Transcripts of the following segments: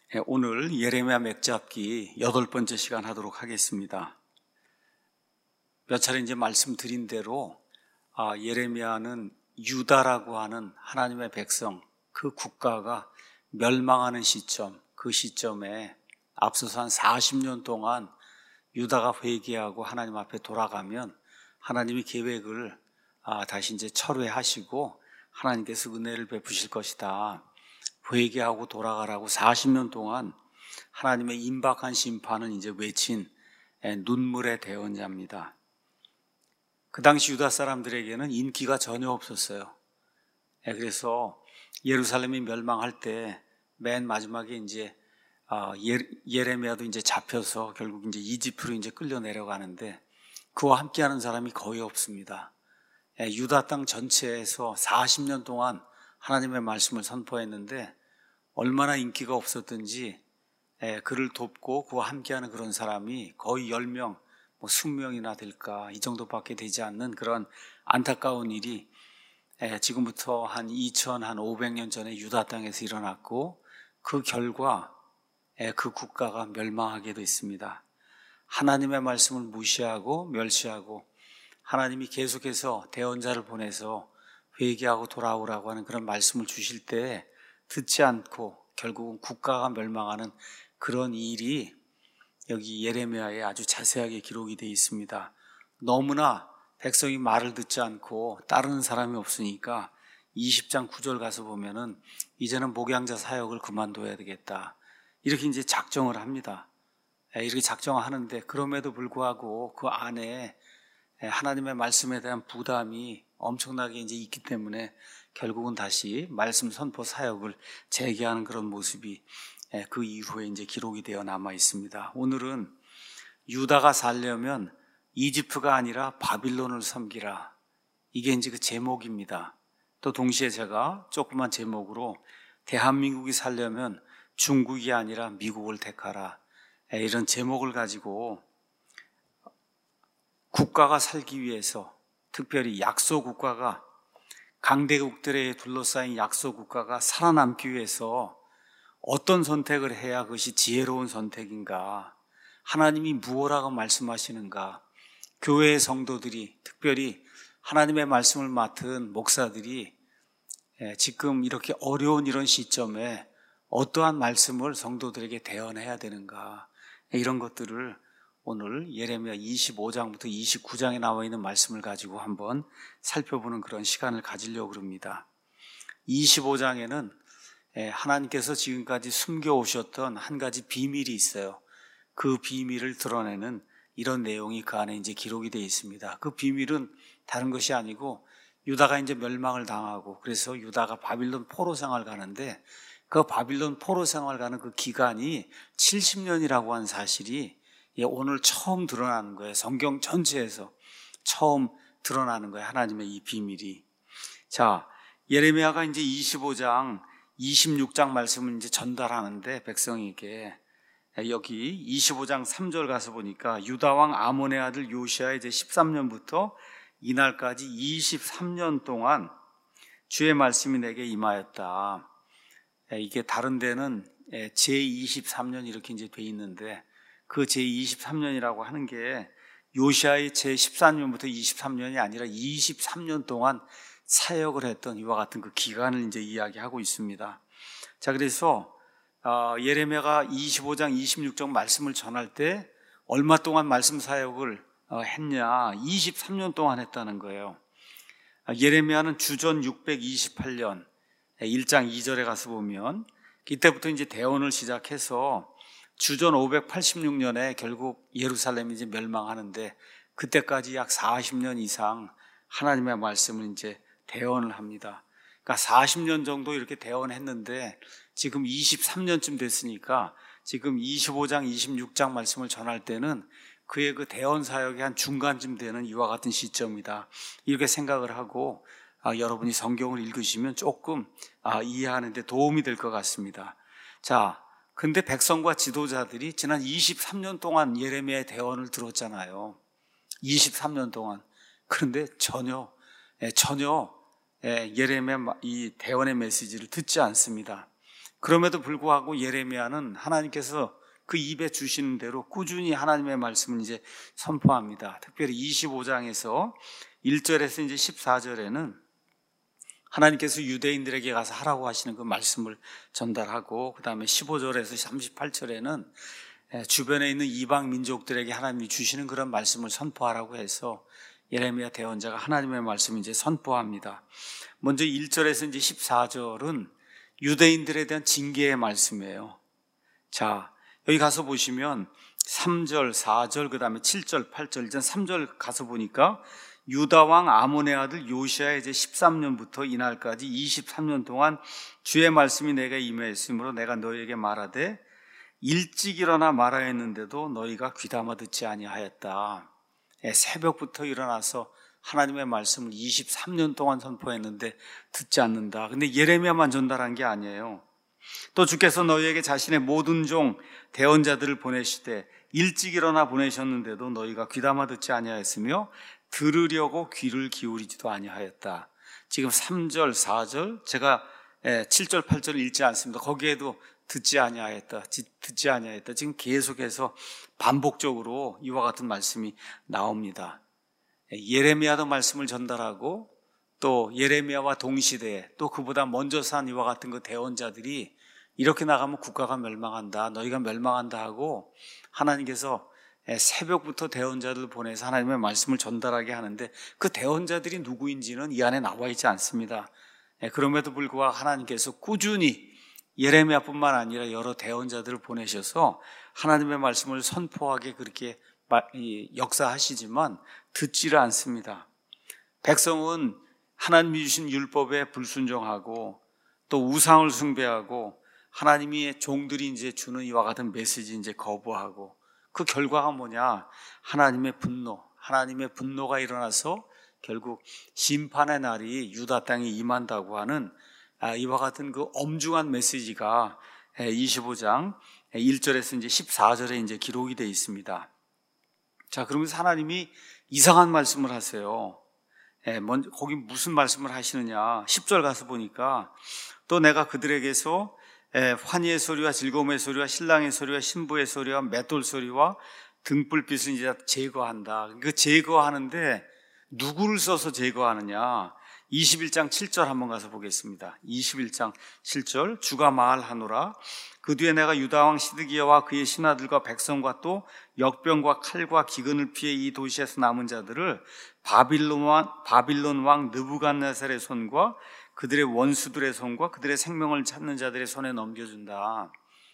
오늘 예레미야 맥잡기 8번째 시간 하도록 하겠습니다. 몇 차례 이제 말씀드린 대로 예레미야는 유다라고 하는 하나님의 백성, 그 국가가 멸망하는 시점, 그 시점에 앞서서 한 40년 동안 유다가 회개하고 하나님 앞에 돌아가면 하나님이 계획을 다시 이제 철회하시고 하나님께서 은혜를 베푸실 것이다. 회개하고 돌아가라고 40년 동안 하나님의 임박한 심판을 이제 외친 눈물의 대언자입니다. 그 당시 유다 사람들에게는 인기가 전혀 없었어요. 그래서 예루살렘이 멸망할 때 맨 마지막에 이제 예레미야도 이제 잡혀서 결국 이제 이집트로 이제 끌려 내려가는데 그와 함께하는 사람이 거의 없습니다. 유다 땅 전체에서 40년 동안 하나님의 말씀을 선포했는데 얼마나 인기가 없었든지 그를 돕고 그와 함께하는 그런 사람이 거의 10명, 20명이나 될까 이 정도밖에 되지 않는 그런 안타까운 일이 지금부터 한 2500년 전에 유다 땅에서 일어났고 그 결과 그 국가가 멸망하게 됐습니다. 하나님의 말씀을 무시하고 멸시하고 하나님이 계속해서 대언자를 보내서 회개하고 돌아오라고 하는 그런 말씀을 주실 때 듣지 않고 결국은 국가가 멸망하는 그런 일이 여기 예레미야에 아주 자세하게 기록이 되어 있습니다. 너무나 백성이 말을 듣지 않고 따르는 사람이 없으니까 20장 9절 가서 보면은 이제는 목양자 사역을 그만둬야 되겠다. 이렇게 이제 작정을 합니다. 이렇게 작정하는데 그럼에도 불구하고 그 안에 하나님의 말씀에 대한 부담이 엄청나게 이제 있기 때문에 결국은 다시 말씀 선포 사역을 재개하는 그런 모습이 그 이후에 이제 기록이 되어 남아 있습니다. 오늘은 유다가 살려면 이집트가 아니라 바빌론을 섬기라. 이게 이제 그 제목입니다. 또 동시에 제가 조그만 제목으로 대한민국이 살려면 중국이 아니라 미국을 택하라. 이런 제목을 가지고 국가가 살기 위해서 특별히 약소국가가 강대국들에 둘러싸인 약소국가가 살아남기 위해서 어떤 선택을 해야 그것이 지혜로운 선택인가? 하나님이 무엇라고 말씀하시는가? 교회의 성도들이 특별히 하나님의 말씀을 맡은 목사들이 지금 이렇게 어려운 이런 시점에 어떠한 말씀을 성도들에게 대언해야 되는가? 이런 것들을 오늘 예레미야 25장부터 29장에 나와 있는 말씀을 가지고 한번 살펴보는 그런 시간을 가지려고 합니다. 25장에는 하나님께서 지금까지 숨겨오셨던 한 가지 비밀이 있어요. 그 비밀을 드러내는 이런 내용이 그 안에 이제 기록이 되어 있습니다. 그 비밀은 다른 것이 아니고 유다가 이제 멸망을 당하고 그래서 유다가 바빌론 포로 생활 가는데 그 바빌론 포로 생활 가는 그 기간이 70년이라고 하는 사실이 오늘 처음 드러나는 거예요. 성경 전체에서 처음 드러나는 거예요. 하나님의 이 비밀이. 자, 예레미야가 이제 25장, 26장 말씀을 이제 전달하는데 백성에게 여기 25장 3절 가서 보니까 유다 왕 아몬의 아들 요시아의 이제 13년부터 이날까지 23년 동안 주의 말씀이 내게 임하였다. 이게 다른 데는 제23년 이렇게 이제 돼 있는데 그 제23년이라고 하는 게 요시아의 제14년부터 23년이 아니라 23년 동안 사역을 했던 이와 같은 그 기간을 이제 이야기하고 있습니다. 자, 그래서 예레미야가 25장 26장 말씀을 전할 때 얼마 동안 말씀 사역을 했냐? 23년 동안 했다는 거예요. 예레미야는 주전 628년 1장 2절에 가서 보면 이때부터 이제 대언을 시작해서 주전 586년에 결국 예루살렘이 이제 멸망하는데 그때까지 약 40년 이상 하나님의 말씀을 이제 대언을 합니다. 그러니까 40년 정도 이렇게 대언했는데 지금 23년쯤 됐으니까 지금 25장, 26장 말씀을 전할 때는 그의 그 대언 사역의 한 중간쯤 되는 이와 같은 시점이다. 이렇게 생각을 하고 여러분이 성경을 읽으시면 조금 이해하는 데 도움이 될 것 같습니다. 자, 근데 백성과 지도자들이 지난 23년 동안 예레미야의 대언을 들었잖아요. 23년 동안. 그런데 전혀 예레미야 이 대언의 메시지를 듣지 않습니다. 그럼에도 불구하고 예레미야는 하나님께서 그 입에 주시는 대로 꾸준히 하나님의 말씀을 이제 선포합니다. 특별히 25장에서 1절에서 이제 14절에는 하나님께서 유대인들에게 가서 하라고 하시는 그 말씀을 전달하고, 그 다음에 15절에서 38절에는 주변에 있는 이방 민족들에게 하나님이 주시는 그런 말씀을 선포하라고 해서 예레미야 대언자가 하나님의 말씀을 이제 선포합니다. 먼저 1절에서 이제 14절은 유대인들에 대한 징계의 말씀이에요. 자, 여기 가서 보시면 3절, 4절, 그 다음에 7절, 8절, 일단 3절 가서 보니까 유다 왕 아몬의 아들 요시아의 이제 13년부터 이날까지 23년 동안 주의 말씀이 내게 임하였으므로 내가 너희에게 말하되 일찍 일어나 말하야 했는데도 너희가 귀담아 듣지 아니하였다. 새벽부터 일어나서 하나님의 말씀을 23년 동안 선포했는데 듣지 않는다. 근데 예레미야만 전달한 게 아니에요. 또 주께서 너희에게 자신의 모든 종 대언자들을 보내시되 일찍 일어나 보내셨는데도 너희가 귀담아 듣지 아니하였으며 들으려고 귀를 기울이지도 아니하였다. 지금 3절, 4절 제가 7절, 8절을 읽지 않습니다. 거기에도 듣지 아니하였다. 지금 계속해서 반복적으로 이와 같은 말씀이 나옵니다. 예레미야도 말씀을 전달하고 또 예레미야와 동시대에 또 그보다 먼저 산 이와 같은 그 대언자들이 이렇게 나가면 국가가 멸망한다, 너희가 멸망한다 하고 하나님께서 새벽부터 대언자들을 보내서 하나님의 말씀을 전달하게 하는데 그 대언자들이 누구인지는 이 안에 나와 있지 않습니다. 그럼에도 불구하고 하나님께서 꾸준히 예레미야뿐만 아니라 여러 대언자들을 보내셔서 하나님의 말씀을 선포하게 그렇게 역사하시지만 듣지를 않습니다. 백성은 하나님이 주신 율법에 불순종하고 또 우상을 숭배하고 하나님이 종들이 이제 주는 이와 같은 메시지 이제 거부하고, 그 결과가 뭐냐? 하나님의 분노가 일어나서 결국 심판의 날이 유다 땅에 임한다고 하는 이와 같은 그 엄중한 메시지가 25장 1절에서 이제 14절에 이제 기록이 되어 있습니다. 자, 그러면서 하나님이 이상한 말씀을 하세요. 먼저 거기 무슨 말씀을 하시느냐? 10절 가서 보니까 또 내가 그들에게서 환희의 소리와 즐거움의 소리와 신랑의 소리와 신부의 소리와 맷돌 소리와 등불빛을 이제 제거한다. 그 제거하는데 누구를 써서 제거하느냐? 21장 7절 한번 가서 보겠습니다. 21장 7절 주가 말하노라. 그 뒤에 내가 유다왕 시드기야와 그의 신하들과 백성과 또 역병과 칼과 기근을 피해 이 도시에서 남은 자들을 바빌론 왕 느부갓네살의 손과 그들의 원수들의 손과 그들의 생명을 찾는 자들의 손에 넘겨준다.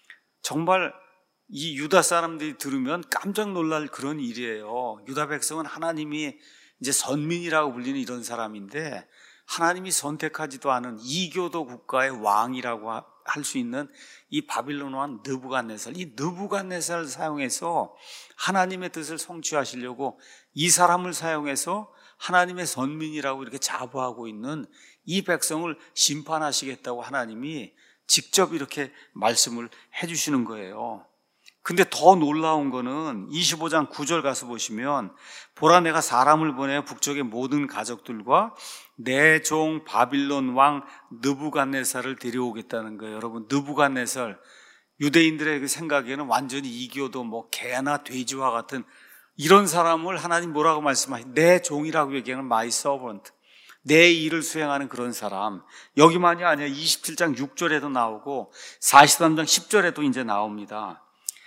정말 이 유다 사람들이 들으면 깜짝 놀랄 그런 일이에요. 유다 백성은 하나님이 이제 선민이라고 불리는 이런 사람인데 하나님이 선택하지도 않은 이교도 국가의 왕이라고 할 수 있는 이 바빌론 왕 느부갓네살, 이 느부갓네살을 사용해서 하나님의 뜻을 성취하시려고 이 사람을 사용해서 하나님의 선민이라고 이렇게 자부하고 있는 이 백성을 심판하시겠다고 하나님이 직접 이렇게 말씀을 해주시는 거예요. 근데 더 놀라운 거는 25장 9절 가서 보시면 보라 내가 사람을 보내 북쪽의 모든 가족들과 내 종 바빌론 왕 느부갓네살을 데려오겠다는 거예요. 여러분, 느부갓네살 유대인들의 그 생각에는 완전히 이교도 뭐 개나 돼지와 같은 이런 사람을 하나님 뭐라고 말씀하시? 내 종이라고 얘기하는 my servant, 내 일을 수행하는 그런 사람. 여기만이 아니라 27장 6절에도 나오고 43장 10절에도 이제 나옵니다.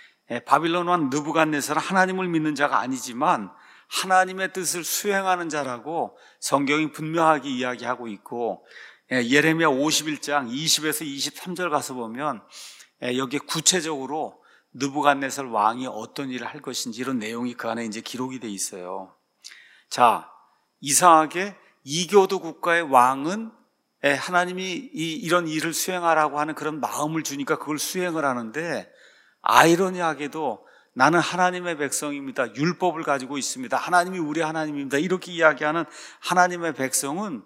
바빌론 왕 느부갓네살은 하나님을 믿는 자가 아니지만 하나님의 뜻을 수행하는 자라고 성경이 분명하게 이야기하고 있고, 예레미야 51장 20에서 23절 가서 보면 여기에 구체적으로 느부갓네살 왕이 어떤 일을 할 것인지 이런 내용이 그 안에 이제 기록이 돼 있어요. 자, 이상하게 이교도 국가의 왕은 하나님이 이런 일을 수행하라고 하는 그런 마음을 주니까 그걸 수행을 하는데, 아이러니하게도 나는 하나님의 백성입니다, 율법을 가지고 있습니다, 하나님이 우리 하나님입니다, 이렇게 이야기하는 하나님의 백성은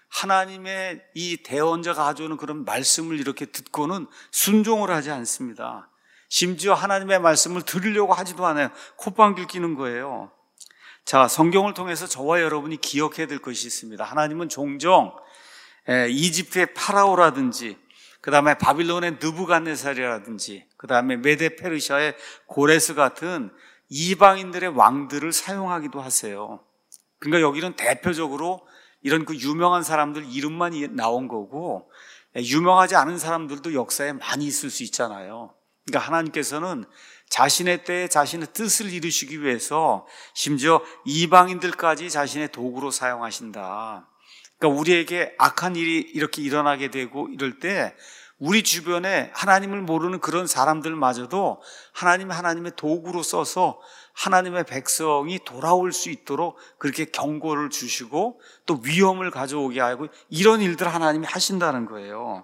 하나님의 이 대언자가 가져오는 그런 말씀을 이렇게 듣고는 순종을 하지 않습니다. 심지어 하나님의 말씀을 들으려고 하지도 않아요. 콧방귀를 뀌는 거예요. 자, 성경을 통해서 저와 여러분이 기억해야 될 것이 있습니다. 하나님은 종종 이집트의 파라오라든지 그 다음에 바빌론의 느부갓네살이라든지, 그 다음에 메데 페르시아의 고레스 같은 이방인들의 왕들을 사용하기도 하세요. 그러니까 여기는 대표적으로 이런 그 유명한 사람들 이름만 나온 거고, 유명하지 않은 사람들도 역사에 많이 있을 수 있잖아요. 그러니까 하나님께서는 자신의 때에 자신의 뜻을 이루시기 위해서 심지어 이방인들까지 자신의 도구로 사용하신다. 그러니까 우리에게 악한 일이 이렇게 일어나게 되고 이럴 때 우리 주변에 하나님을 모르는 그런 사람들마저도 하나님의 도구로 써서 하나님의 백성이 돌아올 수 있도록 그렇게 경고를 주시고 또 위험을 가져오게 하고 이런 일들을 하나님이 하신다는 거예요.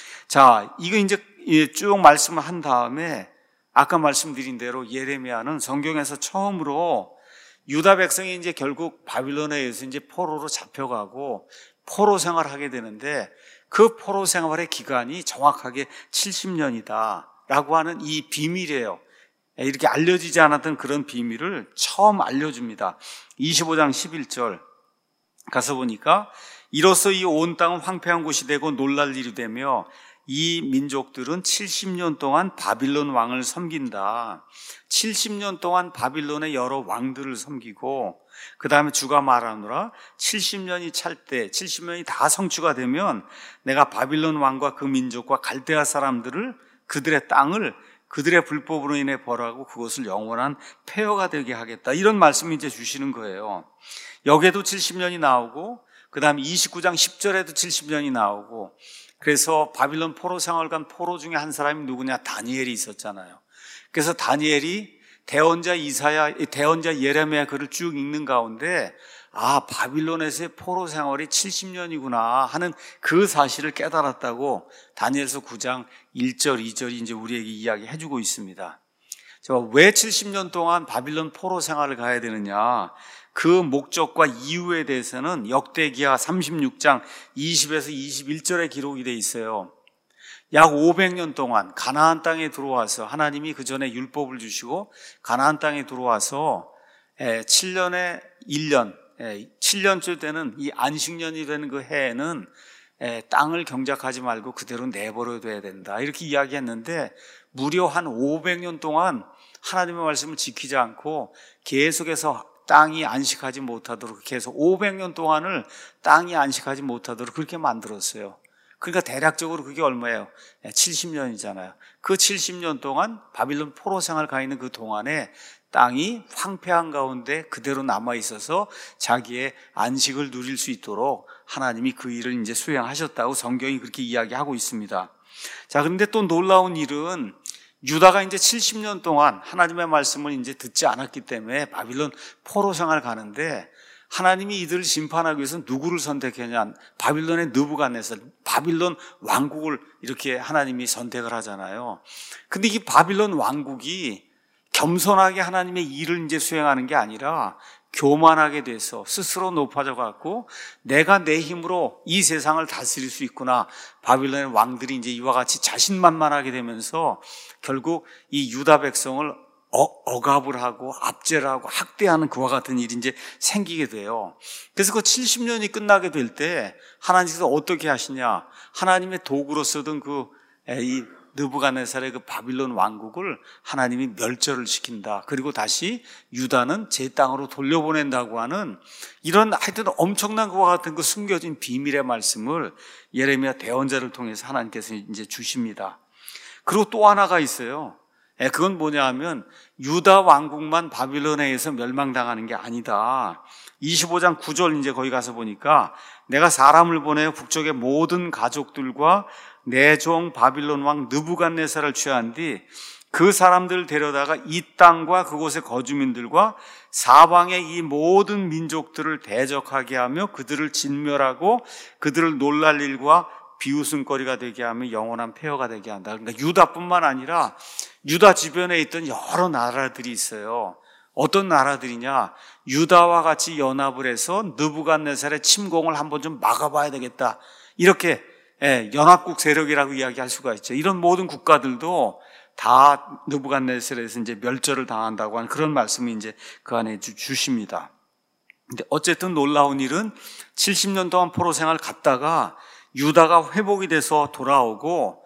자, 이거 이제 쭉 말씀을 한 다음에 아까 말씀드린 대로 예레미야는 성경에서 처음으로 유다 백성이 이제 결국 바빌론에 의해서 이제 포로로 잡혀가고 포로 생활을 하게 되는데 그 포로 생활의 기간이 정확하게 70년이다 라고 하는 이 비밀이에요. 이렇게 알려지지 않았던 그런 비밀을 처음 알려줍니다. 25장 11절 가서 보니까 이로써 이 온 땅은 황폐한 곳이 되고 놀랄 일이 되며 이 민족들은 70년 동안 바빌론 왕을 섬긴다. 70년 동안 바빌론의 여러 왕들을 섬기고 그 다음에 주가 말하노라 70년이 찰 때 70년이 다 성취가 되면 내가 바빌론 왕과 그 민족과 갈대아 사람들을 그들의 땅을 그들의 불법으로 인해 벌하고 그것을 영원한 폐허가 되게 하겠다. 이런 말씀을 이제 주시는 거예요. 여기에도 70년이 나오고 그 다음에 29장 10절에도 70년이 나오고 그래서 바빌론 포로 생활 간 포로 중에 한 사람이 누구냐? 다니엘이 있었잖아요. 그래서 다니엘이 대언자 이사야, 대언자 예레미야 글을 쭉 읽는 가운데 아, 바빌론에서의 포로 생활이 70년이구나 하는 그 사실을 깨달았다고 다니엘서 9장 1절, 2절이 이제 우리에게 이야기해 주고 있습니다. 왜 70년 동안 바빌론 포로 생활을 가야 되느냐? 그 목적과 이유에 대해서는 역대기하 36장 20에서 21절에 기록이 돼 있어요. 약 500년 동안 가나안 땅에 들어와서 하나님이 그 전에 율법을 주시고 가나안 땅에 들어와서 7년에 1년, 7년째 되는 이 안식년이 되는 그 해에는 땅을 경작하지 말고 그대로 내버려둬야 된다. 이렇게 이야기했는데 무려 한 500년 동안 하나님의 말씀을 지키지 않고 계속해서 땅이 안식하지 못하도록 계속 500년 동안을 땅이 안식하지 못하도록 그렇게 만들었어요. 그러니까 대략적으로 그게 얼마예요? 70년이잖아요. 그 70년 동안 바빌론 포로 생활 가 있는 그 동안에 땅이 황폐한 가운데 그대로 남아 있어서 자기의 안식을 누릴 수 있도록 하나님이 그 일을 이제 수행하셨다고 성경이 그렇게 이야기하고 있습니다. 자, 그런데 또 놀라운 일은 유다가 이제 70년 동안 하나님의 말씀을 이제 듣지 않았기 때문에 바빌론 포로 생활 가는데 하나님이 이들을 심판하기 위해서 누구를 선택했냐? 바빌론의 느부갓네살, 바빌론 왕국을 이렇게 하나님이 선택을 하잖아요. 근데 이 바빌론 왕국이 겸손하게 하나님의 일을 이제 수행하는 게 아니라 교만하게 돼서 스스로 높아져 갖고 내가 내 힘으로 이 세상을 다스릴 수 있구나. 바빌론의 왕들이 이제 이와 같이 자신만만하게 되면서 결국 이 유다 백성을 억압을 하고 압제를 하고 학대하는 그와 같은 일이 이제 생기게 돼요. 그래서 그 70년이 끝나게 될 때 하나님께서 어떻게 하시냐? 하나님의 도구로 쓰던 이 느부갓네살의 그 바빌론 왕국을 하나님이 멸절을 시킨다. 그리고 다시 유다는 제 땅으로 돌려보낸다고 하는 이런 하여튼 엄청난 것과 같은 그 숨겨진 비밀의 말씀을 예레미야 대언자를 통해서 하나님께서 이제 주십니다. 그리고 또 하나가 있어요. 그건 뭐냐 하면 유다 왕국만 바빌론에 의해서 멸망당하는 게 아니다. 25장 9절 이제 거기 가서 보니까 내가 사람을 보내어 북쪽의 모든 가족들과 내 종 바빌론 왕 느부갓네살을 취한 뒤 그 사람들을 데려다가 이 땅과 그곳의 거주민들과 사방의 이 모든 민족들을 대적하게 하며 그들을 진멸하고 그들을 놀랄 일과 비웃음거리가 되게 하며 영원한 폐허가 되게 한다. 그러니까 유다뿐만 아니라 유다 주변에 있던 여러 나라들이 있어요. 어떤 나라들이냐? 유다와 같이 연합을 해서 느부갓네살의 침공을 한번 좀 막아봐야 되겠다. 이렇게 연합국 세력이라고 이야기할 수가 있죠. 이런 모든 국가들도 다 느부갓네살에서 이제 멸절을 당한다고 하는 그런 말씀이 이제 그 안에 주십니다. 근데 어쨌든 놀라운 일은 70년 동안 포로 생활 갔다가 유다가 회복이 돼서 돌아오고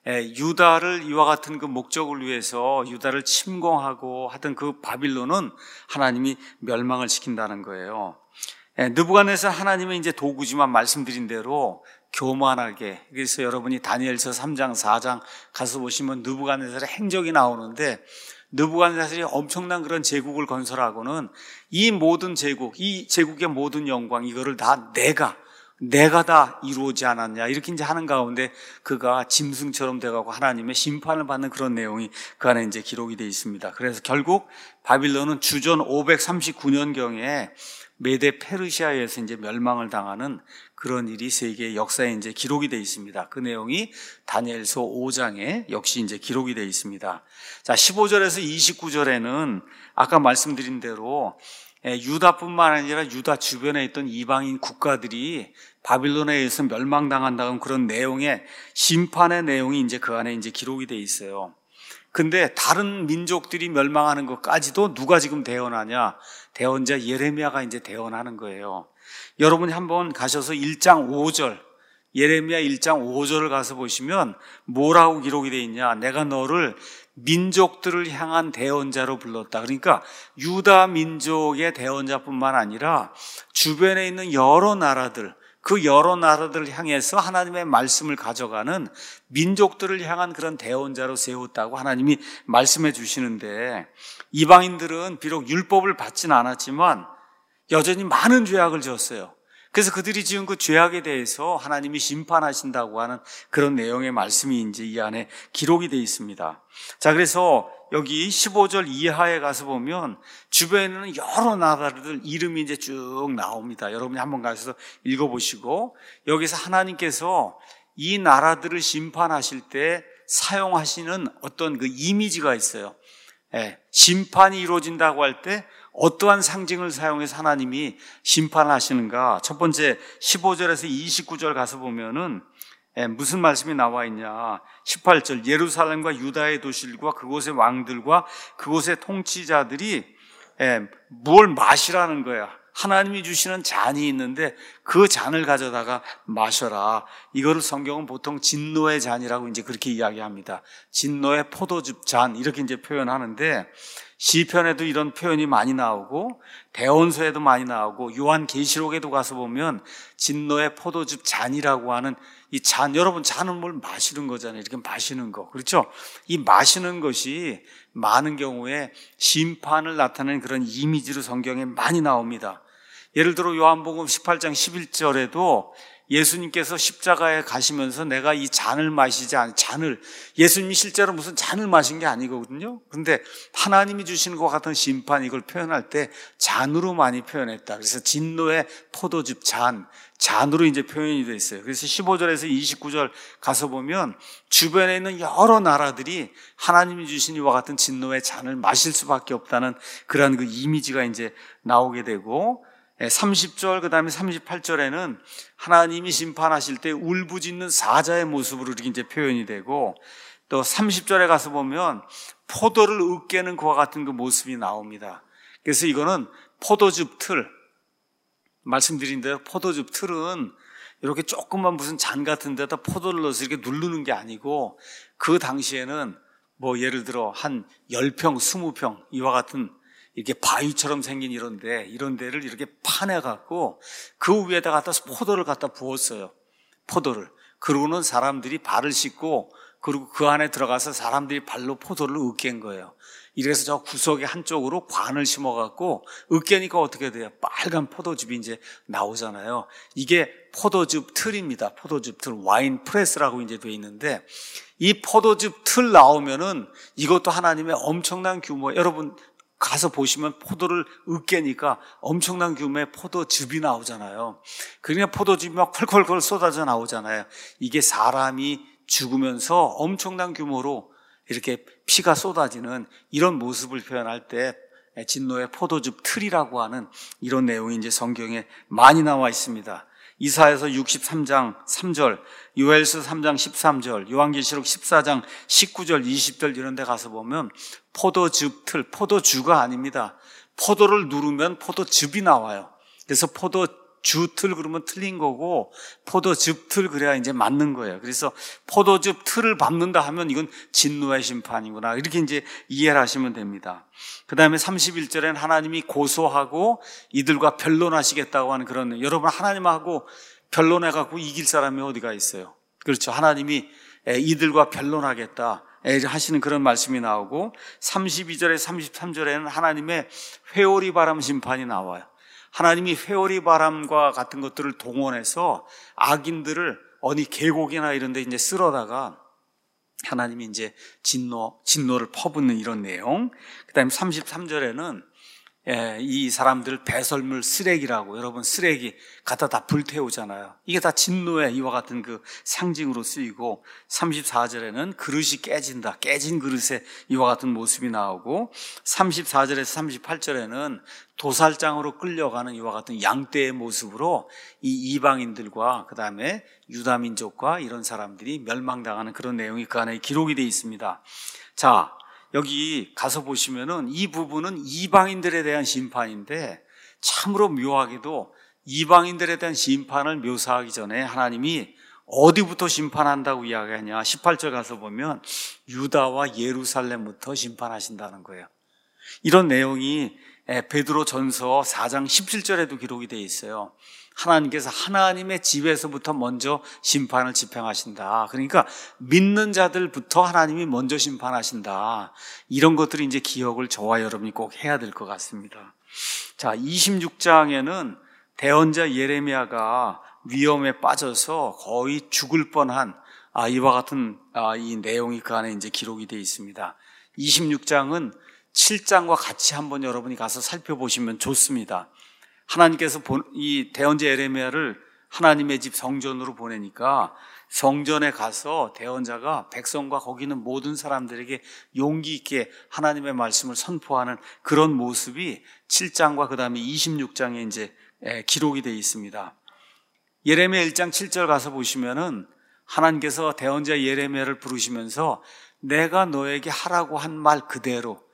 유다를 이와 같은 그 목적을 위해서 유다를 침공하고 하던 그 바빌론은 하나님이 멸망을 시킨다는 거예요. 느부갓네살 하나님은 이제 도구지만 말씀드린 대로 교만하게, 그래서 여러분이 다니엘서 3장 4장 가서 보시면 느부갓네살의 행적이 나오는데, 느부갓네살이 엄청난 그런 제국을 건설하고는 이 모든 제국, 이 제국의 모든 영광, 이거를 다 내가 다 이루어지 않았냐, 이렇게 이제 하는 가운데 그가 짐승처럼 돼가고 하나님의 심판을 받는 그런 내용이 그 안에 이제 기록이 되어 있습니다. 그래서 결국 바빌론은 주전 539년경에 메데 페르시아에서 이제 멸망을 당하는 그런 일이 세계의 역사에 이제 기록이 되어 있습니다. 그 내용이 다니엘서 5장에 역시 이제 기록이 되어 있습니다. 자, 15절에서 29절에는 아까 말씀드린 대로 유다뿐만 아니라 유다 주변에 있던 이방인 국가들이 바빌론에 의해서 멸망당한다는 그런 내용의 심판의 내용이 이제 그 안에 이제 기록이 되어 있어요. 근데 다른 민족들이 멸망하는 것까지도 누가 지금 대언하냐? 대언자 예레미야가 이제 대언하는 거예요. 여러분이 한번 가셔서 1장 5절, 예레미야 1장 5절을 가서 보시면 뭐라고 기록이 되어 있냐? 내가 너를 민족들을 향한 대언자로 불렀다. 그러니까 유다 민족의 대언자뿐만 아니라 주변에 있는 여러 나라들, 그 여러 나라들을 향해서 하나님의 말씀을 가져가는 민족들을 향한 그런 대언자로 세웠다고 하나님이 말씀해 주시는데, 이방인들은 비록 율법을 받지는 않았지만 여전히 많은 죄악을 지었어요. 그래서 그들이 지은 그 죄악에 대해서 하나님이 심판하신다고 하는 그런 내용의 말씀이 이제 이 안에 기록이 되어 있습니다. 자, 그래서 여기 15절 이하에 가서 보면 주변에는 여러 나라들 이름이 이제 쭉 나옵니다. 여러분이 한번 가셔서 읽어보시고, 여기서 하나님께서 이 나라들을 심판하실 때 사용하시는 어떤 그 이미지가 있어요. 심판이 이루어진다고 할 때 어떠한 상징을 사용해서 하나님이 심판하시는가? 첫 번째 15절에서 29절 가서 보면은 무슨 말씀이 나와 있냐? 18절, 예루살렘과 유다의 도시들과 그곳의 왕들과 그곳의 통치자들이 뭘 마시라는 거야. 하나님이 주시는 잔이 있는데 그 잔을 가져다가 마셔라. 이거를 성경은 보통 진노의 잔이라고 이제 그렇게 이야기합니다. 진노의 포도즙 잔, 이렇게 이제 표현하는데, 시편에도 이런 표현이 많이 나오고 대언서에도 많이 나오고 요한계시록에도 가서 보면 진노의 포도즙 잔이라고 하는 이 잔, 여러분 잔은 뭘 마시는 거잖아요. 이렇게 마시는 거, 그렇죠? 이 마시는 것이 많은 경우에 심판을 나타내는 그런 이미지로 성경에 많이 나옵니다. 예를 들어 요한복음 18장 11절에도 예수님께서 십자가에 가시면서 내가 이 잔을 마시지 않은 잔을, 예수님이 실제로 무슨 잔을 마신 게 아니거든요. 그런데 하나님이 주시는 것 같은 심판, 이걸 표현할 때 잔으로 많이 표현했다. 그래서 진노의 포도즙 잔으로 이제 표현이 되어 있어요. 그래서 15절에서 29절 가서 보면 주변에 있는 여러 나라들이 하나님이 주신 이와 같은 진노의 잔을 마실 수밖에 없다는 그런 그 이미지가 이제 나오게 되고, 30절 그 다음에 38절에는 하나님이 심판하실 때 울부짖는 사자의 모습으로 이렇게 이제 표현이 되고, 또 30절에 가서 보면 포도를 으깨는 그와 같은 그 모습이 나옵니다. 그래서 이거는 포도즙 틀, 말씀드린 대로 포도즙 틀은 이렇게 조그만 무슨 잔 같은 데다 포도를 넣어서 이렇게 누르는 게 아니고, 그 당시에는 뭐 예를 들어 한 10평, 20평 이와 같은 이렇게 바위처럼 생긴 이런 데를 이렇게 파내갖고 그 위에다 갖다 포도를 갖다 부었어요. 포도를. 그러고는 사람들이 발을 씻고, 그리고 그 안에 들어가서 사람들이 발로 포도를 으깬 거예요. 이래서 저 구석의 한쪽으로 관을 심어갖고 으깨니까 어떻게 돼요? 빨간 포도즙이 이제 나오잖아요. 이게 포도즙 틀입니다. 포도즙 틀, 와인 프레스라고 이제 돼 있는데, 이 포도즙 틀 나오면은 이것도 하나님의 엄청난 규모, 여러분 가서 보시면 포도를 으깨니까 엄청난 규모의 포도즙이 나오잖아요. 그러니까 포도즙이 막 펄펄펄 쏟아져 나오잖아요. 이게 사람이 죽으면서 엄청난 규모로 이렇게 피가 쏟아지는 이런 모습을 표현할 때 진노의 포도즙 틀이라고 하는 이런 내용이 이제 성경에 많이 나와 있습니다. 이사야서 63장 3절, 요엘서 3장 13절, 요한계시록 14장 19절, 20절 이런 데 가서 보면 포도즙 틀, 포도주가 아닙니다. 포도를 누르면 포도즙이 나와요. 그래서 포도주 주틀 그러면 틀린 거고 포도즙 틀 그래야 이제 맞는 거예요. 그래서 포도즙 틀을 밟는다 하면 이건 진노의 심판이구나. 이렇게 이제 이해를 하시면 됩니다. 그 다음에 31절에는 하나님이 고소하고 이들과 변론하시겠다고 하는 그런, 여러분 하나님하고 변론해갖고 이길 사람이 어디가 있어요? 그렇죠. 하나님이 이들과 변론하겠다 하시는 그런 말씀이 나오고 32절에 33절에는 하나님의 회오리 바람 심판이 나와요. 하나님이 회오리 바람과 같은 것들을 동원해서 악인들을 어디 계곡이나 이런 데 이제 쓸어다가 하나님이 이제 진노를 퍼붓는 이런 내용. 그 다음에 33절에는 이 사람들 배설물 쓰레기라고, 여러분 쓰레기 갖다 다 불태우잖아요. 이게 다 진노의 이와 같은 그 상징으로 쓰이고 34절에는 그릇이 깨진다. 깨진 그릇에 이와 같은 모습이 나오고 34절에서 38절에는 도살장으로 끌려가는 이와 같은 양떼의 모습으로 이 이방인들과 그 다음에 유다민족과 이런 사람들이 멸망당하는 그런 내용이 그 안에 기록이 되어 있습니다. 자, 여기 가서 보시면은 이 부분은 이방인들에 대한 심판인데 참으로 묘하게도 이방인들에 대한 심판을 묘사하기 전에 하나님이 어디부터 심판한다고 이야기하냐. 18절 가서 보면 유다와 예루살렘부터 심판하신다는 거예요. 이런 내용이 베드로 전서 4장 17절에도 기록이 되어 있어요. 하나님께서 하나님의 집에서부터 먼저 심판을 집행하신다. 그러니까 믿는 자들부터 하나님이 먼저 심판하신다. 이런 것들이 이제 기억을 저와 여러분이 꼭 해야 될 것 같습니다. 자, 26장에는 대언자 예레미야가 위험에 빠져서 거의 죽을 뻔한 이와 같은 이 내용이 그 안에 이제 기록이 되어 있습니다. 26장은 7장과 같이 한번 여러분이 가서 살펴보시면 좋습니다. 하나님께서 이 대언자 예레미야를 하나님의 집 성전으로 보내니까 성전에 가서 대언자가 백성과 거기 있는 모든 사람들에게 용기 있게 하나님의 말씀을 선포하는 그런 모습이 7장과 그 다음에 26장에 이제 기록이 되어 있습니다. 예레미야 1장 7절 가서 보시면은 하나님께서 대언자 예레미야를 부르시면서 내가 너에게 하라고 한 말 그대로,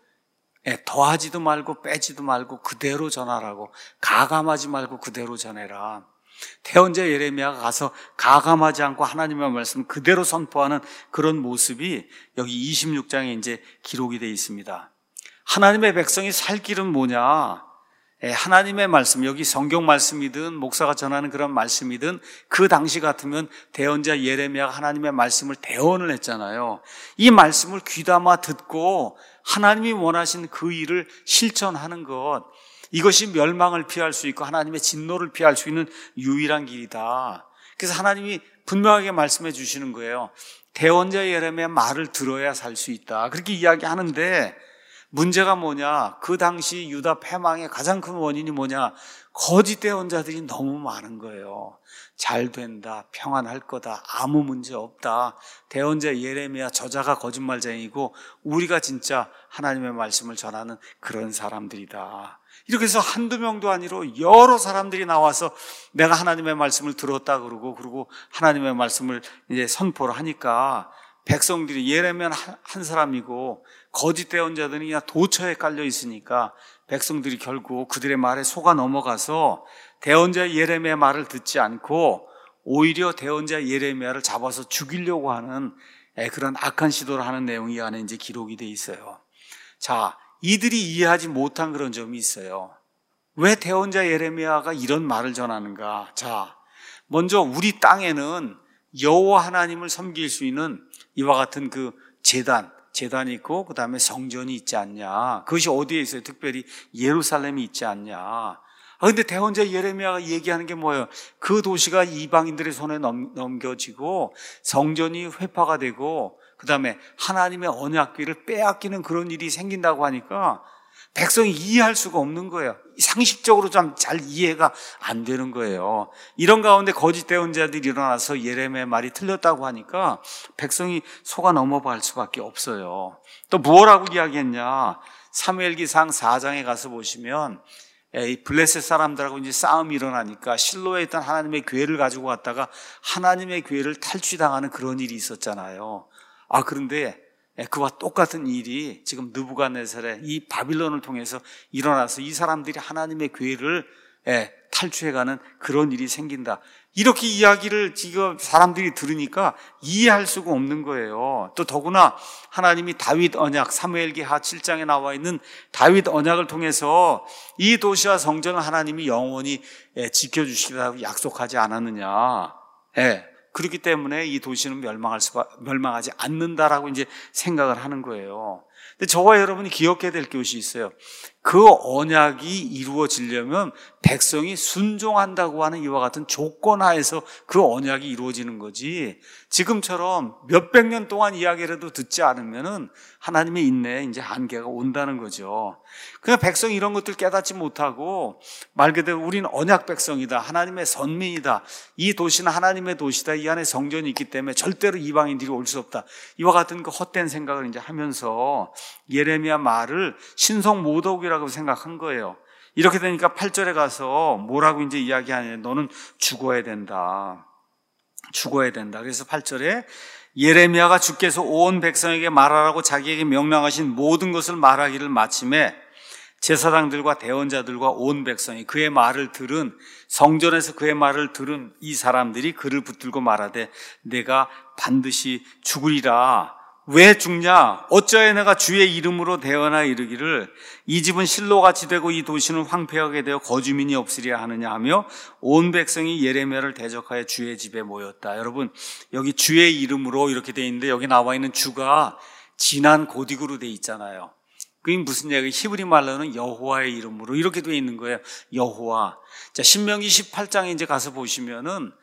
더하지도 말고 빼지도 말고 그대로 전하라고, 가감하지 말고 그대로 전해라. 대언자 예레미야가 가서 가감하지 않고 하나님의 말씀 그대로 선포하는 그런 모습이 여기 26장에 이제 기록이 되어 있습니다. 하나님의 백성이 살 길은 뭐냐? 하나님의 말씀, 여기 성경 말씀이든 목사가 전하는 그런 말씀이든 그 당시 같으면 대언자 예레미야가 하나님의 말씀을 대언을 했잖아요. 이 말씀을 귀담아 듣고 하나님이 원하신 그 일을 실천하는 것, 이것이 멸망을 피할 수 있고 하나님의 진노를 피할 수 있는 유일한 길이다. 그래서 하나님이 분명하게 말씀해 주시는 거예요. 대언자 예레미야 말을 들어야 살 수 있다. 그렇게 이야기하는데 문제가 뭐냐? 그 당시 유다 패망의 가장 큰 원인이 뭐냐? 거짓 대언자들이 너무 많은 거예요. 잘 된다, 평안할 거다, 아무 문제 없다. 대언자 예레미야 저자가 거짓말쟁이고 우리가 진짜 하나님의 말씀을 전하는 그런 사람들이다. 이렇게 해서 한두 명도 아니로 여러 사람들이 나와서 내가 하나님의 말씀을 들었다 그러고 하나님의 말씀을 이제 선포를 하니까 백성들이 예레미야는 한 사람이고 거짓 대언자들이 그냥 도처에 깔려 있으니까 백성들이 결국 그들의 말에 속아 넘어가서 대언자 예레미야 말을 듣지 않고 오히려 대언자 예레미야를 잡아서 죽이려고 하는 그런 악한 시도를 하는 내용이 이 안에 이제 기록이 돼 있어요. 자, 이들이 이해하지 못한 그런 점이 있어요. 왜 대언자 예레미야가 이런 말을 전하는가? 자, 먼저 우리 땅에는 여호와 하나님을 섬길 수 있는 이와 같은 그 재단이 있고 그 다음에 성전이 있지 않냐. 그것이 어디에 있어요? 특별히 예루살렘이 있지 않냐. 근데 대언자 예레미야가 얘기하는 게 뭐예요? 그 도시가 이방인들의 손에 넘겨지고 성전이 회파가 되고 그 다음에 하나님의 언약궤를 빼앗기는 그런 일이 생긴다고 하니까 백성이 이해할 수가 없는 거예요. 상식적으로 좀 잘 이해가 안 되는 거예요. 이런 가운데 거짓 대언자들이 일어나서 예레미야의 말이 틀렸다고 하니까 백성이 속아 넘어갈 수밖에 없어요. 또 뭐라고 이야기했냐? 사무엘기상 4장에 가서 보시면 이 블레셋 사람들하고 이제 싸움이 일어나니까 실로에 있던 하나님의 궤를 가지고 왔다가 하나님의 궤를 탈취당하는 그런 일이 있었잖아요. 그런데 그와 똑같은 일이 지금 느부갓네살의 이 바빌론을 통해서 일어나서 이 사람들이 하나님의 궤를 탈취해가는 그런 일이 생긴다. 이렇게 이야기를 지금 사람들이 들으니까 이해할 수가 없는 거예요. 또 더구나 하나님이 다윗 언약, 사무엘기하 7장에 나와 있는 다윗 언약을 통해서 이 도시와 성전을 하나님이 영원히 지켜주시겠다고 약속하지 않았느냐. 그렇기 때문에 이 도시는 멸망하지 않는다라고 이제 생각을 하는 거예요. 근데 저와 여러분이 기억해야 될 것이 있어요. 그 언약이 이루어지려면 백성이 순종한다고 하는 이와 같은 조건 하에서 그 언약이 이루어지는 거지, 지금처럼 몇백 년 동안 이야기라도 듣지 않으면은 하나님의 인내에 이제 한계가 온다는 거죠. 그냥 백성이 이런 것들 깨닫지 못하고 말 그대로 우리는 언약 백성이다, 하나님의 선민이다, 이 도시는 하나님의 도시다, 이 안에 성전이 있기 때문에 절대로 이방인들이 올 수 없다, 이와 같은 그 헛된 생각을 이제 하면서 예레미야 말을 신성 모독이라고 생각한 거예요. 이렇게 되니까 8절에 가서 뭐라고 이제 이야기하냐, 너는 죽어야 된다. 죽어야 된다. 그래서 8절에 예레미야가 주께서 온 백성에게 말하라고 자기에게 명령하신 모든 것을 말하기를 마침에 제사장들과 대언자들과 온 백성이 그의 말을 들은, 성전에서 그의 말을 들은 이 사람들이 그를 붙들고 말하되 내가 반드시 죽으리라. 왜 죽냐? 어찌하여 내가 주의 이름으로 대언하여 이르기를 이 집은 실로같이 되고 이 도시는 황폐하게 되어 거주민이 없으리라 하느냐 하며 온 백성이 예레미야를 대적하여 주의 집에 모였다. 여러분, 여기 주의 이름으로 이렇게 돼 있는데 여기 나와 있는 주가 진한 고딕으로 돼 있잖아요. 그게 무슨 얘기? 히브리 말로는 여호와의 이름으로 이렇게 돼 있는 거예요. 여호와. 자, 신명기 18장에 이제 가서 보시면은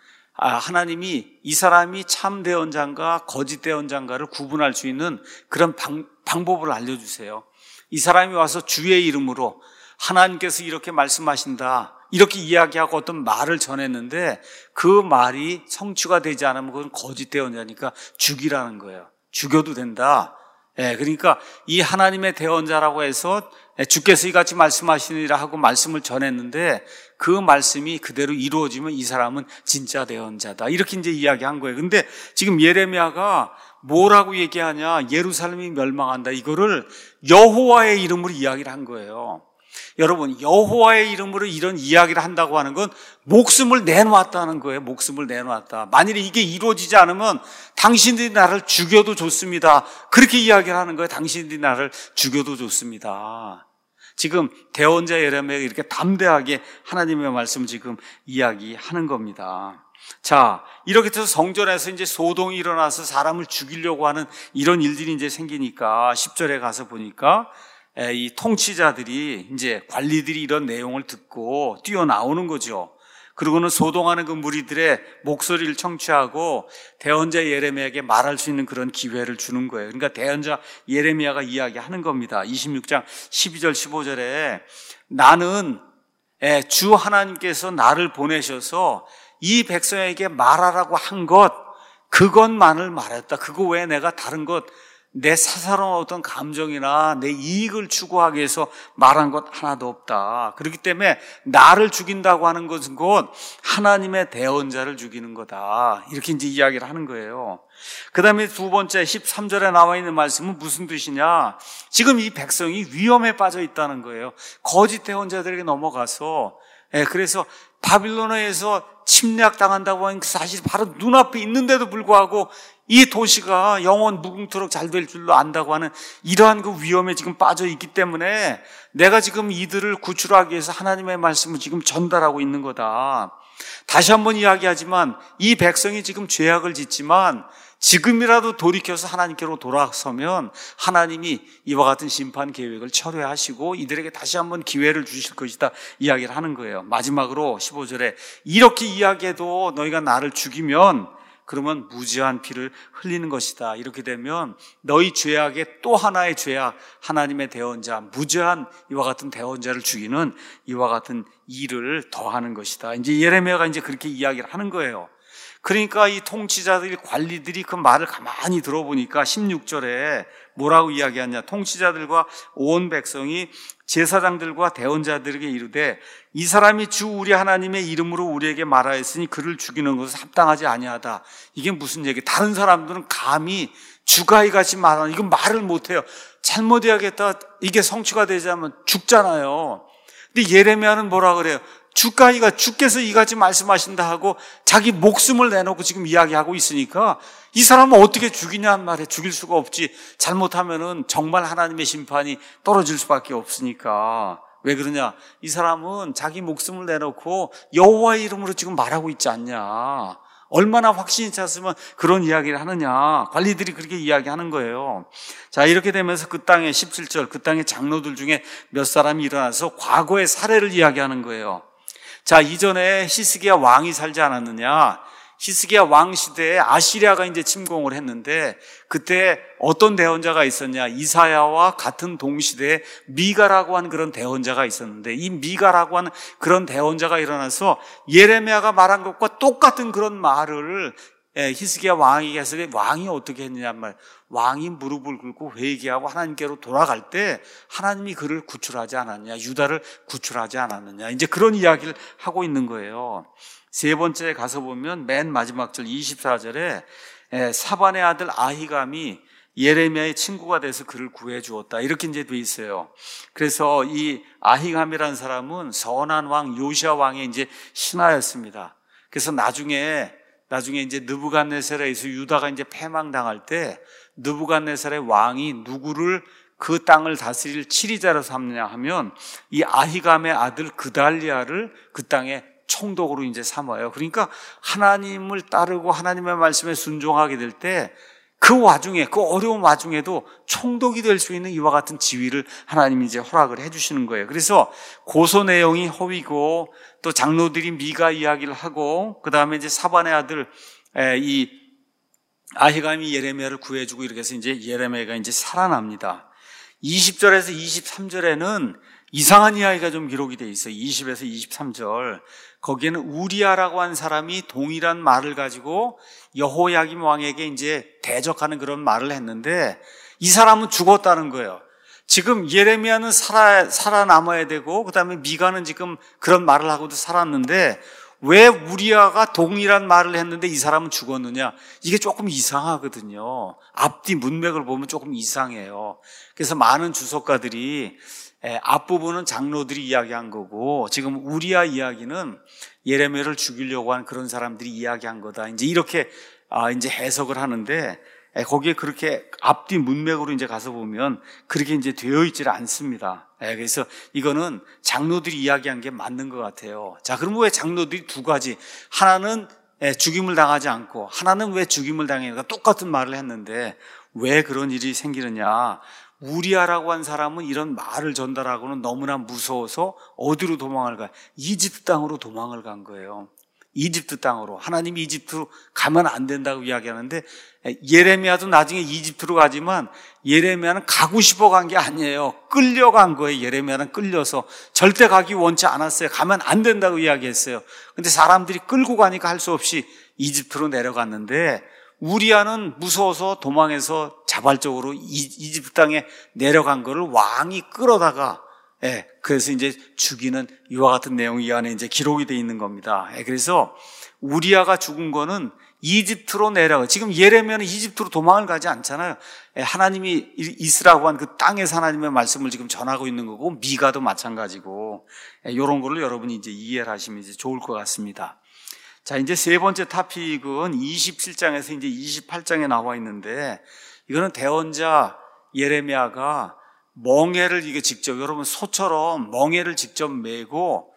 하나님이 이 사람이 참 대언자인가 거짓 대언자인가를 구분할 수 있는 그런 방법을 알려주세요. 이 사람이 와서 주의 이름으로 하나님께서 이렇게 말씀하신다, 이렇게 이야기하고 어떤 말을 전했는데 그 말이 성취가 되지 않으면 그건 거짓 대언자니까 죽이라는 거예요. 죽여도 된다. 그러니까 이 하나님의 대언자라고 해서 주께서 이같이 말씀하시니라 하고 말씀을 전했는데 그 말씀이 그대로 이루어지면 이 사람은 진짜 대언자다, 이렇게 이제 이야기한 거예요. 근데 지금 예레미야가 뭐라고 얘기하냐, 예루살렘이 멸망한다, 이거를 여호와의 이름으로 이야기를 한 거예요. 여러분, 여호와의 이름으로 이런 이야기를 한다고 하는 건 목숨을 내놓았다는 거예요. 목숨을 내놓았다. 만일에 이게 이루어지지 않으면 당신들이 나를 죽여도 좋습니다, 그렇게 이야기를 하는 거예요. 당신들이 나를 죽여도 좋습니다. 지금 대언자 예레미야가 이렇게 담대하게 하나님의 말씀을 지금 이야기하는 겁니다. 자, 이렇게 해서 성전에서 이제 소동이 일어나서 사람을 죽이려고 하는 이런 일들이 이제 생기니까 10절에 가서 보니까 이 통치자들이, 이제 관리들이 이런 내용을 듣고 뛰어나오는 거죠. 그리고는 소동하는 그 무리들의 목소리를 청취하고 대언자 예레미야에게 말할 수 있는 그런 기회를 주는 거예요. 그러니까 대언자 예레미야가 이야기하는 겁니다. 26장 12절 15절에 나는 주 하나님께서 나를 보내셔서 이 백성에게 말하라고 한 것, 그것만을 말했다. 그거 외에 내가 다른 것, 내 사사로운 어떤 감정이나 내 이익을 추구하기 위해서 말한 것 하나도 없다. 그렇기 때문에 나를 죽인다고 하는 것은 곧 하나님의 대언자를 죽이는 거다, 이렇게 이제 이야기를 하는 거예요. 그 다음에 두 번째 13절에 나와 있는 말씀은 무슨 뜻이냐, 지금 이 백성이 위험에 빠져 있다는 거예요. 거짓 대언자들에게 넘어가서, 그래서 바빌론에서 침략당한다고 하는 그 사실이 바로 눈앞에 있는데도 불구하고 이 도시가 영원 무궁토록 잘 될 줄로 안다고 하는 이러한 그 위험에 지금 빠져 있기 때문에 내가 지금 이들을 구출하기 위해서 하나님의 말씀을 지금 전달하고 있는 거다. 다시 한번 이야기하지만 이 백성이 지금 죄악을 짓지만 지금이라도 돌이켜서 하나님께로 돌아서면 하나님이 이와 같은 심판 계획을 철회하시고 이들에게 다시 한번 기회를 주실 것이다, 이야기를 하는 거예요. 마지막으로 15절에 이렇게 이야기해도 너희가 나를 죽이면 그러면 무지한 피를 흘리는 것이다. 이렇게 되면 너희 죄악의 또 하나의 죄악, 하나님의 대언자, 무죄한 이와 같은 대언자를 죽이는 이와 같은 일을 더하는 것이다. 이제 예레미야가 이제 그렇게 이야기를 하는 거예요. 그러니까 이 통치자들이, 관리들이 그 말을 가만히 들어보니까 16절에 뭐라고 이야기하냐, 통치자들과 온 백성이 제사장들과 대언자들에게 이르되 이 사람이 주 우리 하나님의 이름으로 우리에게 말하였으니 그를 죽이는 것은 합당하지 아니하다. 이게 무슨 얘기? 다른 사람들은 감히 주가 이같이 말하는, 이건 말을 못해요. 잘못해야겠다, 이게 성취가 되지 않으면 죽잖아요. 근데 예레미야는 뭐라 그래요? 주께서 이같이 말씀하신다 하고 자기 목숨을 내놓고 지금 이야기하고 있으니까 이 사람은 어떻게 죽이냐는 말에 죽일 수가 없지. 잘못하면은 정말 하나님의 심판이 떨어질 수밖에 없으니까. 왜 그러냐? 이 사람은 자기 목숨을 내놓고 여호와의 이름으로 지금 말하고 있지 않냐. 얼마나 확신이 찼으면 그런 이야기를 하느냐. 관리들이 그렇게 이야기하는 거예요. 자, 이렇게 되면서 그 땅에 17절, 그 땅의 장로들 중에 몇 사람이 일어나서 과거의 사례를 이야기하는 거예요. 자, 이전에 히스기야 왕이 살지 않았느냐? 히스기야 왕 시대에 아시리아가 이제 침공을 했는데 그때 어떤 대언자가 있었냐? 이사야와 같은 동시대에 미가라고 하는 그런 대언자가 있었는데 이 미가라고 하는 그런 대언자가 일어나서 예레미야가 말한 것과 똑같은 그런 말을 히스기야 왕에게 해서 왕이 어떻게 했느냐 말. 왕이 무릎을 꿇고 회개하고 하나님께로 돌아갈 때 하나님이 그를 구출하지 않았냐, 유다를 구출하지 않았느냐, 이제 그런 이야기를 하고 있는 거예요. 세 번째에 가서 보면 맨 마지막 절 24절에 사반의 아들 아히감이 예레미야의 친구가 돼서 그를 구해 주었다, 이렇게 이제 돼 있어요. 그래서 이 아히감이라는 사람은 선한 왕 요시야 왕의 이제 신하였습니다. 그래서 나중에 이제 느부갓네살에서 유다가 이제 패망당할 때 느부갓네살의 왕이 누구를 그 땅을 다스릴 치리자로 삼느냐 하면 이 아히감의 아들 그달리아를 그 땅에 총독으로 이제 삼아요. 그러니까 하나님을 따르고 하나님의 말씀에 순종하게 될 때 그 와중에, 그 어려운 와중에도 총독이 될 수 있는 이와 같은 지위를 하나님이 이제 허락을 해주시는 거예요. 그래서 고소 내용이 허위고 또 장로들이 미가 이야기를 하고 그 다음에 이제 사반의 아들 이 아히감이 예레미야를 구해주고 이렇게 해서 이제 예레미야가 이제 살아납니다. 20절에서 23절에는 이상한 이야기가 좀 기록이 돼 있어요. 20에서 23절. 거기에는 우리아라고 한 사람이 동일한 말을 가지고 여호야김 왕에게 이제 대적하는 그런 말을 했는데 이 사람은 죽었다는 거예요. 지금 예레미야는 살아남아야 되고 그다음에 미가는 지금 그런 말을 하고도 살았는데 왜 우리아가 동일한 말을 했는데 이 사람은 죽었느냐? 이게 조금 이상하거든요. 앞뒤 문맥을 보면 조금 이상해요. 그래서 많은 주석가들이 앞부분은 장로들이 이야기한 거고 지금 우리아 이야기는 예레미야를 죽이려고 한 그런 사람들이 이야기한 거다, 이제 이렇게 이제 해석을 하는데 거기에 그렇게 앞뒤 문맥으로 이제 가서 보면 그렇게 이제 되어 있지를 않습니다. 그래서 이거는 장로들이 이야기한 게 맞는 것 같아요. 자, 그럼 왜 장로들이 두 가지, 하나는 죽임을 당하지 않고 하나는 왜 죽임을 당했는가, 똑같은 말을 했는데 왜 그런 일이 생기느냐? 우리아라고 한 사람은 이런 말을 전달하고는 너무나 무서워서 어디로 도망을 가요? 이집트 땅으로 도망을 간 거예요. 이집트 땅으로. 하나님이 이집트로 가면 안 된다고 이야기하는데 예레미야도 나중에 이집트로 가지만 예레미야는 가고 싶어 간 게 아니에요. 끌려간 거예요. 예레미야는 끌려서 절대 가기 원치 않았어요. 가면 안 된다고 이야기했어요. 근데 사람들이 끌고 가니까 할 수 없이 이집트로 내려갔는데 우리아는 무서워서 도망해서 자발적으로 이집트 땅에 내려간 거를 왕이 끌어다가 그래서 이제 죽이는 이와 같은 내용이 이 안에 이제 기록이 되어 있는 겁니다. 그래서 우리아가 죽은 거는 이집트로 내려가. 지금 예레미야는 이집트로 도망을 가지 않잖아요. 하나님이 있으라고 한 그 땅에서 하나님의 말씀을 지금 전하고 있는 거고 미가도 마찬가지고 이런 거를 여러분이 이제 이해를 하시면 이제 좋을 것 같습니다. 자, 이제 세 번째 토픽은 27장에서 이제 28장에 나와 있는데 이거는 대언자 예레미야가 멍에를 이게 직접, 여러분 소처럼 멍에를 직접 메고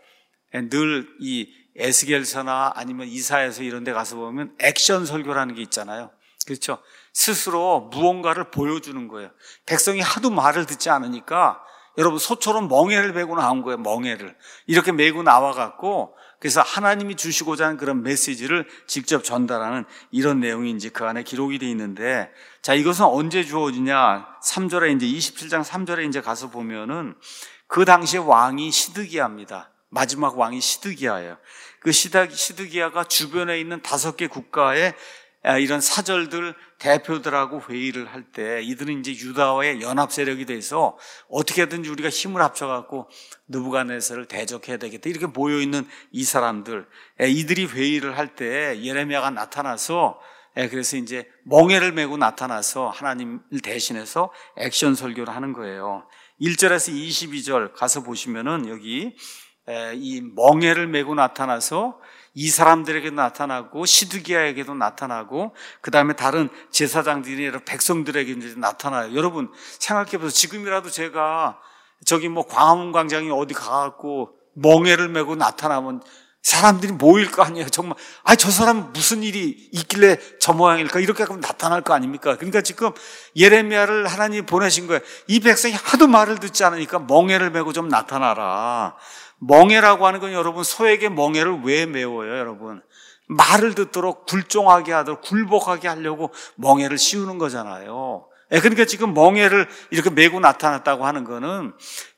늘 이 에스겔서나 아니면 이사야서 이런 데 가서 보면 액션 설교라는 게 있잖아요. 그렇죠? 스스로 무언가를 보여주는 거예요. 백성이 하도 말을 듣지 않으니까 여러분 소처럼 멍에를 메고 나온 거예요. 멍에를 이렇게 메고 나와갖고 그래서 하나님이 주시고자 하는 그런 메시지를 직접 전달하는 이런 내용이 이제 그 안에 기록이 되어 있는데, 자, 이것은 언제 주어지냐? 3절에 이제 27장 3절에 이제 가서 보면은 그 당시에 왕이 시드기야입니다. 마지막 왕이 시드기야예요. 그 시드기야가 주변에 있는 5개 국가의 이런 사절들 대표들하고 회의를 할 때 이들은 이제 유다와의 연합 세력이 돼서 어떻게든지 우리가 힘을 합쳐갖고 느부갓네살을 대적해야 되겠다, 이렇게 모여있는 이 사람들, 이들이 회의를 할 때 예레미야가 나타나서 그래서 이제 멍에를 메고 나타나서 하나님을 대신해서 액션 설교를 하는 거예요. 1절에서 22절 가서 보시면은 여기 이 멍에를 메고 나타나서 이 사람들에게도 나타나고 시드기야에게도 나타나고 그 다음에 다른 제사장들이 백성들에게 이제 나타나요. 여러분 생각해보세요. 지금이라도 제가 저기 광화문 광장에 어디 가갖고 멍에를 메고 나타나면 사람들이 모일 거 아니에요. 정말 저 사람 무슨 일이 있길래 저 모양일까 이렇게 하면 나타날 거 아닙니까? 그러니까 지금 예레미야를 하나님이 보내신 거예요. 이 백성이 하도 말을 듣지 않으니까 멍에를 메고 좀 나타나라. 멍에라고 하는 건 여러분 소에게 멍에를 왜 메워요, 여러분? 말을 듣도록 굴종하게 하도록 굴복하게 하려고 멍에를 씌우는 거잖아요. 그러니까 지금 멍에를 이렇게 메고 나타났다고 하는 거는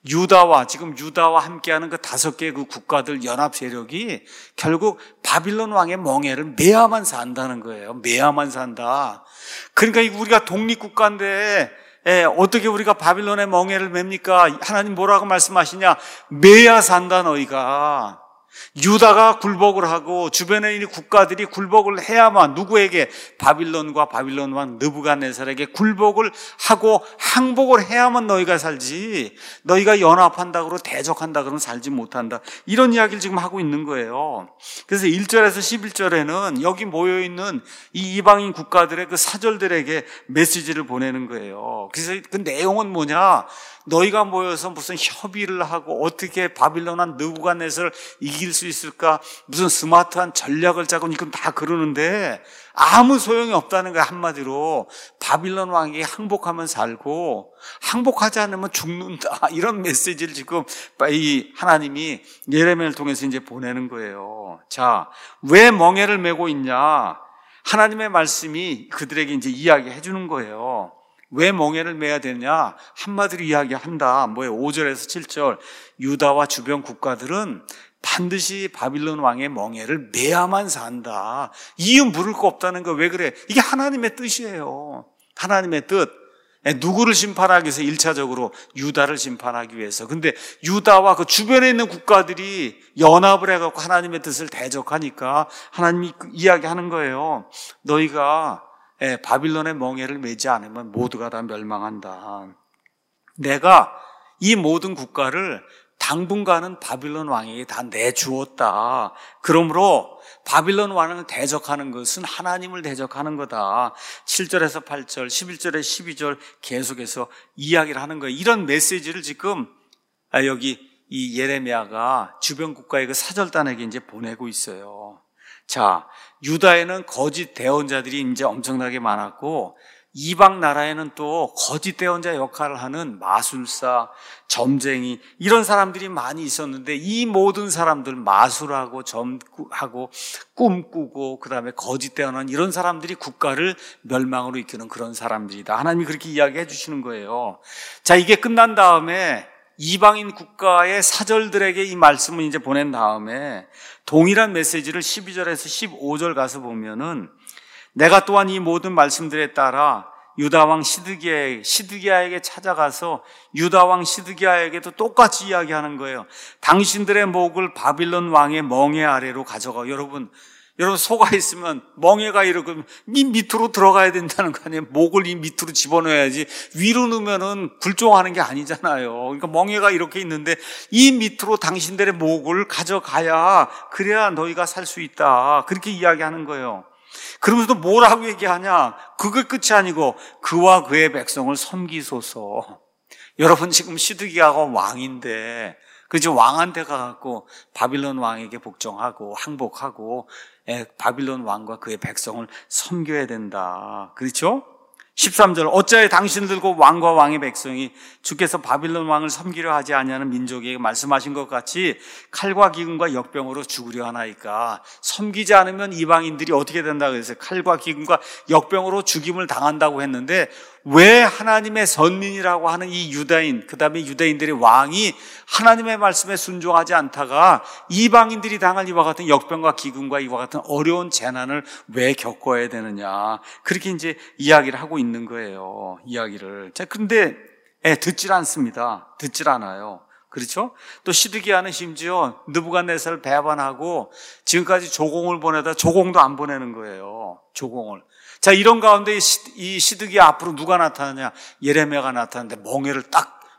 유다와 함께하는 그 5개의 그 국가들 연합 세력이 결국 바빌론 왕의 멍에를 메야만 산다는 거예요. 메야만 산다. 그러니까 우리가 독립국가인데 어떻게 우리가 바빌론의 멍에를 맵니까? 하나님 뭐라고 말씀하시냐? 메야 산다 너희가. 유다가 굴복을 하고 주변에 있는 국가들이 굴복을 해야만 누구에게? 바빌론과 바빌론 왕 느부갓네살에게 굴복을 하고 항복을 해야만 너희가 살지 너희가 연합한다고 대적한다 그러면 살지 못한다. 이런 이야기를 지금 하고 있는 거예요. 그래서 1절에서 11절에는 여기 모여있는 이 이방인 국가들의 그 사절들에게 메시지를 보내는 거예요. 그래서 그 내용은 뭐냐? 너희가 모여서 무슨 협의를 하고 어떻게 바빌론 왕 느부갓네살을 이길 수 있을까? 무슨 스마트한 전략을 짜고 이건 다 그러는데 아무 소용이 없다는 거야. 한마디로 바빌론 왕에게 항복하면 살고 항복하지 않으면 죽는다. 이런 메시지를 지금 이 하나님이 예레미야를 통해서 이제 보내는 거예요. 자, 왜 멍에를 메고 있냐? 하나님의 말씀이 그들에게 이제 이야기해 주는 거예요. 왜 멍에를 메야 되냐? 한마디로 이야기한다. 5절에서 7절. 유다와 주변 국가들은 반드시 바빌론 왕의 멍에를 메야만 산다. 이유 물을 거 없다는 거. 왜 그래? 이게 하나님의 뜻이에요. 하나님의 뜻. 누구를 심판하기 위해서? 1차적으로 유다를 심판하기 위해서. 근데 유다와 그 주변에 있는 국가들이 연합을 해갖고 하나님의 뜻을 대적하니까 하나님이 이야기하는 거예요. 너희가 바빌론의 멍에를 메지 않으면 모두가 다 멸망한다. 내가 이 모든 국가를 당분간은 바빌론 왕에게 다 내주었다. 그러므로 바빌론 왕을 대적하는 것은 하나님을 대적하는 거다. 7절에서 8절, 11절에 12절 계속해서 이야기를 하는 거예요. 이런 메시지를 지금 여기 이 예레미야가 주변 국가의 그 사절단에게 이제 보내고 있어요. 자, 유다에는 거짓 대언자들이 이제 엄청나게 많았고 이방 나라에는 또 거짓 대언자 역할을 하는 마술사, 점쟁이 이런 사람들이 많이 있었는데 이 모든 사람들 마술하고 점하고 꿈꾸고 그다음에 거짓 대언하는 이런 사람들이 국가를 멸망으로 이끄는 그런 사람들이다. 하나님이 그렇게 이야기해 주시는 거예요. 자, 이게 끝난 다음에 이방인 국가의 사절들에게 이 말씀을 이제 보낸 다음에 동일한 메시지를 12절에서 15절 가서 보면은 내가 또한 이 모든 말씀들에 따라 유다 왕 시드기야에게 찾아가서 유다 왕 시드기야에게도 똑같이 이야기하는 거예요. 당신들의 목을 바빌론 왕의 멍에 아래로 가져가. 여러분 소가 있으면 멍에가 이렇게 밑으로 들어가야 된다는 거 아니에요? 목을 이 밑으로 집어넣어야지 위로 넣으면은 굴종하는 게 아니잖아요. 그러니까 멍에가 이렇게 있는데 이 밑으로 당신들의 목을 가져가야 그래야 너희가 살 수 있다. 그렇게 이야기하는 거예요. 그러면서도 뭐라고 얘기하냐? 그게 끝이 아니고 그와 그의 백성을 섬기소서. 여러분 지금 시드기야가 왕인데 그죠? 왕한테 가갖고 바빌론 왕에게 복종하고 항복하고 바빌론 왕과 그의 백성을 섬겨야 된다. 그렇죠? 13절 어찌하여 당신들과 왕과 왕의 백성이 주께서 바빌론 왕을 섬기려 하지 아니하는 민족에게 말씀하신 것 같이 칼과 기근과 역병으로 죽으려 하나이까. 섬기지 않으면 이방인들이 어떻게 된다고 했어요? 칼과 기근과 역병으로 죽임을 당한다고 했는데 왜 하나님의 선민이라고 하는 이 유다인, 그 다음에 유다인들의 왕이 하나님의 말씀에 순종하지 않다가 이방인들이 당할 이와 같은 역병과 기근과 이와 같은 어려운 재난을 왜 겪어야 되느냐. 그렇게 이제 이야기를 하고 있는 거예요. 이야기를. 자, 그런데 듣질 않습니다. 듣질 않아요. 그렇죠? 또 시드기야는 심지어 느부갓네살 배반하고 지금까지 조공을 보내다 조공도 안 보내는 거예요. 조공을. 자, 이런 가운데 이 시드기야 앞으로 누가 나타나냐? 예레미야가 나타나는데 멍에를 딱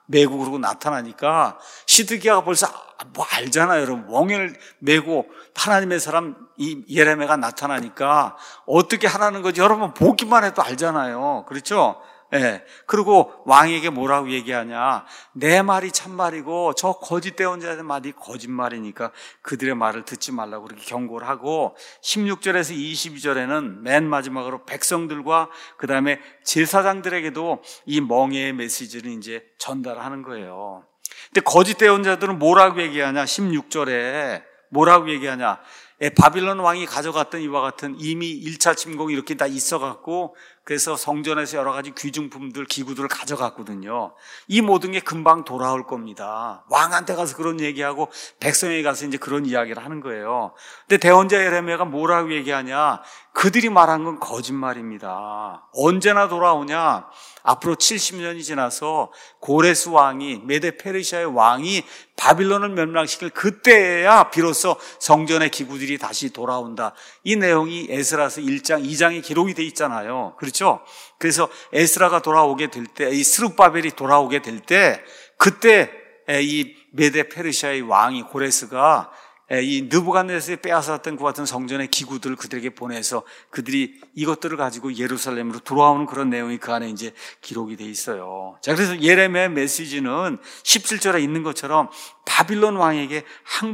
메고 그러고 나타나니까 시드기야가 벌써 뭐 알잖아요. 여러분, 멍에를 메고 하나님의 사람 이 예레미야가 나타나니까 어떻게 하라는 거지 여러분 보기만 해도 알잖아요. 그렇죠? 예. 그리고 왕에게 뭐라고 얘기하냐? 내 말이 참말이고 저 거짓 대언자의 말이 거짓말이니까 그들의 말을 듣지 말라고 그렇게 경고를 하고 16절에서 22절에는 맨 마지막으로 백성들과 그 다음에 제사장들에게도 이 멍에의 메시지를 이제 전달하는 거예요. 근데 거짓 대언자들은 뭐라고 얘기하냐? 16절에 뭐라고 얘기하냐? 바빌론 왕이 가져갔던 이와 같은 이미 1차 침공이 이렇게 다 있어갖고 그래서 성전에서 여러 가지 귀중품들, 기구들을 가져갔거든요. 이 모든 게 금방 돌아올 겁니다. 왕한테 가서 그런 얘기하고 백성에게 가서 이제 그런 이야기를 하는 거예요. 근데 대언자 예레미야가 뭐라고 얘기하냐? 그들이 말한 건 거짓말입니다. 언제나 돌아오냐? 앞으로 70년이 지나서 고레스 왕이, 메데 페르시아의 왕이 바빌론을 멸망시킬 그때야 비로소 성전의 기구들이 다시 돌아온다. 이 내용이 에스라서 1장, 2장에 기록이 돼 있잖아요. 그렇죠? 그래서 에스라가 돌아오게 될 때, 이 스룹바벨이 돌아오게 될 때, 그때 이 메데 페르시아의 왕이 고레스가 이 느부갓네살이 빼앗았던 그 같은 성전의 기구들을 그들에게 보내서 그들이 이것들을 가지고 예루살렘으로 돌아오는 그런 내용이 그 안에 이제 기록이 돼 있어요. 자, 그래서 예레미야의 메시지는 17절에 있는 것처럼 바빌론 왕에게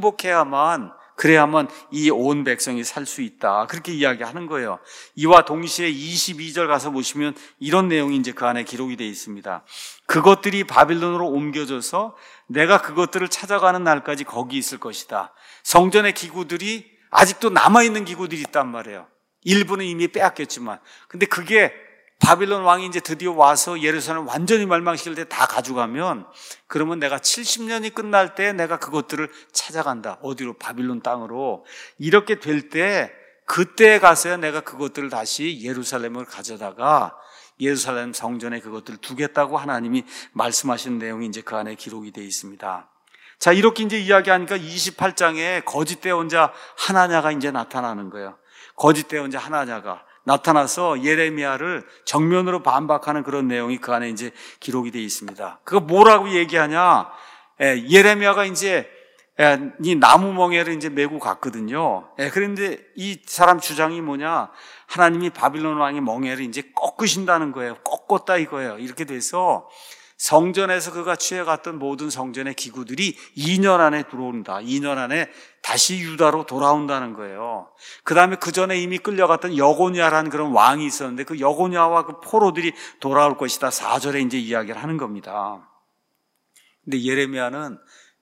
항복해야만 그래야만 이 온 백성이 살 수 있다. 그렇게 이야기하는 거예요. 이와 동시에 22절 가서 보시면 이런 내용이 이제 그 안에 기록이 되어 있습니다. 그것들이 바빌론으로 옮겨져서 내가 그것들을 찾아가는 날까지 거기 있을 것이다. 성전의 기구들이 아직도 남아있는 기구들이 있단 말이에요. 일부는 이미 빼앗겼지만. 근데 그게 바빌론 왕이 이제 드디어 와서 예루살렘 완전히 멸망시킬 때 다 가져가면 그러면 내가 70년이 끝날 때 내가 그것들을 찾아간다. 어디로? 바빌론 땅으로. 이렇게 될 때 그때 가서야 내가 그것들을 다시 예루살렘을 가져다가 예루살렘 성전에 그것들을 두겠다고 하나님이 말씀하신 내용이 이제 그 안에 기록이 되어 있습니다. 자, 이렇게 이제 이야기하니까 28장에 거짓 대언자 하나냐가 이제 나타나는 거예요. 거짓 대언자 하나냐가 나타나서 예레미야를 정면으로 반박하는 그런 내용이 그 안에 이제 기록이 되어 있습니다. 그거 뭐라고 얘기하냐? 예레미야가 이제 이 나무 멍에를 이제 메고 갔거든요. 그런데 이 사람 주장이 뭐냐? 하나님이 바빌론 왕의 멍에를 이제 꺾으신다는 거예요. 꺾었다 이거예요. 이렇게 돼서 성전에서 그가 취해갔던 모든 성전의 기구들이 2년 안에 들어온다. 2년 안에 다시 유다로 돌아온다는 거예요. 그 다음에 그 전에 이미 끌려갔던 여고냐라는 그런 왕이 있었는데 그 여고냐와 그 포로들이 돌아올 것이다. 4절에 이제 이야기를 하는 겁니다. 근데 예레미야는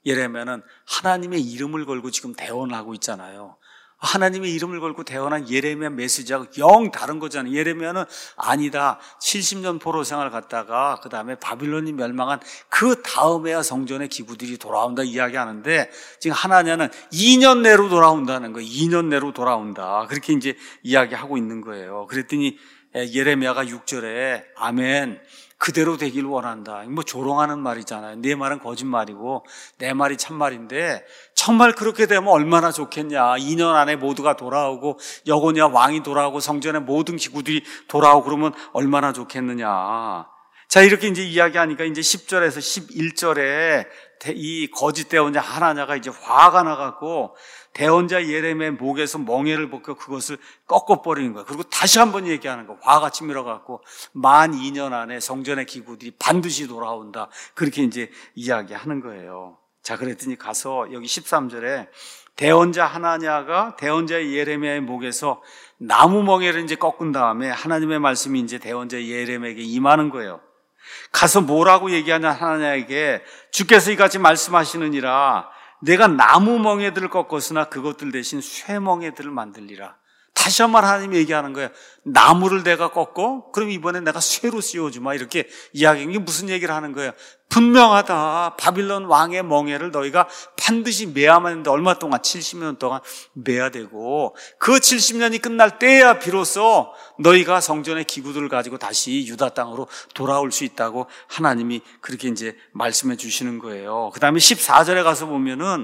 하나님의 이름을 걸고 지금 대언을 하고 있잖아요. 하나님의 이름을 걸고 대언한 예레미야 메시지하고 영 다른 거잖아요. 예레미야는 아니다. 70년 포로 생활 갔다가 그 다음에 바빌론이 멸망한 그 다음에야 성전의 기구들이 돌아온다 이야기하는데 지금 하나냐는 2년 내로 돌아온다는 거예요. 2년 내로 돌아온다. 그렇게 이제 이야기하고 있는 거예요. 그랬더니 예레미야가 6절에 아멘. 그대로 되길 원한다. 뭐 조롱하는 말이잖아요. 내 말은 거짓말이고 내 말이 참말인데 정말 그렇게 되면 얼마나 좋겠냐. 2년 안에 모두가 돌아오고 여고냐 왕이 돌아오고 성전의 모든 기구들이 돌아오고 그러면 얼마나 좋겠느냐. 자, 이렇게 이제 이야기하니까 이제 10절에서 11절에 이 거짓 대언자 하나냐가 이제 화가 나갖고 대언자 예레미야의 목에서 멍에를 벗겨 그것을 꺾어버리는 거예요. 그리고 다시 한번 얘기하는 거예요. 화가 치밀어갖고 만 2년 안에 성전의 기구들이 반드시 돌아온다. 그렇게 이제 이야기하는 거예요. 자, 그랬더니 가서 여기 13절에 대언자 하나냐가 대언자 예레미야의 목에서 나무 멍에를 이제 꺾은 다음에 하나님의 말씀이 이제 대언자 예레미야에게 임하는 거예요. 가서 뭐라고 얘기하냐 하나냐에게 주께서 이같이 말씀하시느니라 내가 나무 멍에들을 꺾었으나 그것들 대신 쇠 멍에들을 만들리라. 다시 한 번 하나님이 얘기하는 거예요. 나무를 내가 꺾고 그럼 이번에 내가 쇠로 씌워주마 이렇게 이야기하는 게 무슨 얘기를 하는 거예요? 분명하다. 바빌론 왕의 멍에를 너희가 반드시 매야만 했는데 얼마 동안 70년 동안 매야 되고 그 70년이 끝날 때야 비로소 너희가 성전의 기구들을 가지고 다시 유다 땅으로 돌아올 수 있다고 하나님이 그렇게 이제 말씀해 주시는 거예요. 그 다음에 14절에 가서 보면은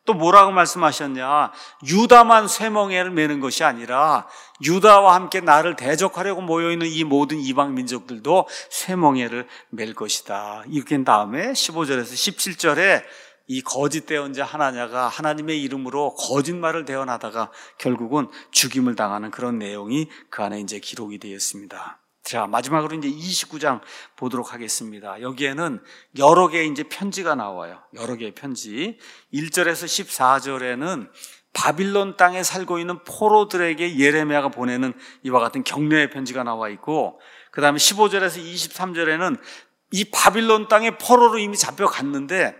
또 뭐라고 말씀하셨냐? 유다만 쇠멍에를 매는 것이 아니라 유다와 함께 나를 대적하려고 모여있는 이 모든 이방 민족들도 쇠멍에를 맬 것이다. 이렇게 한 다음에 15절에서 17절에 이 거짓 대언자 하나냐가 하나님의 이름으로 거짓말을 대언하다가 결국은 죽임을 당하는 그런 내용이 그 안에 이제 기록이 되었습니다. 자, 마지막으로 이제 29장 보도록 하겠습니다. 여기에는 여러 개의 이제 편지가 나와요. 여러 개의 편지. 1절에서 14절에는 바빌론 땅에 살고 있는 포로들에게 예레미야가 보내는 이와 같은 격려의 편지가 나와 있고, 그 다음에 15절에서 23절에는 이 바빌론 땅에 포로로 이미 잡혀갔는데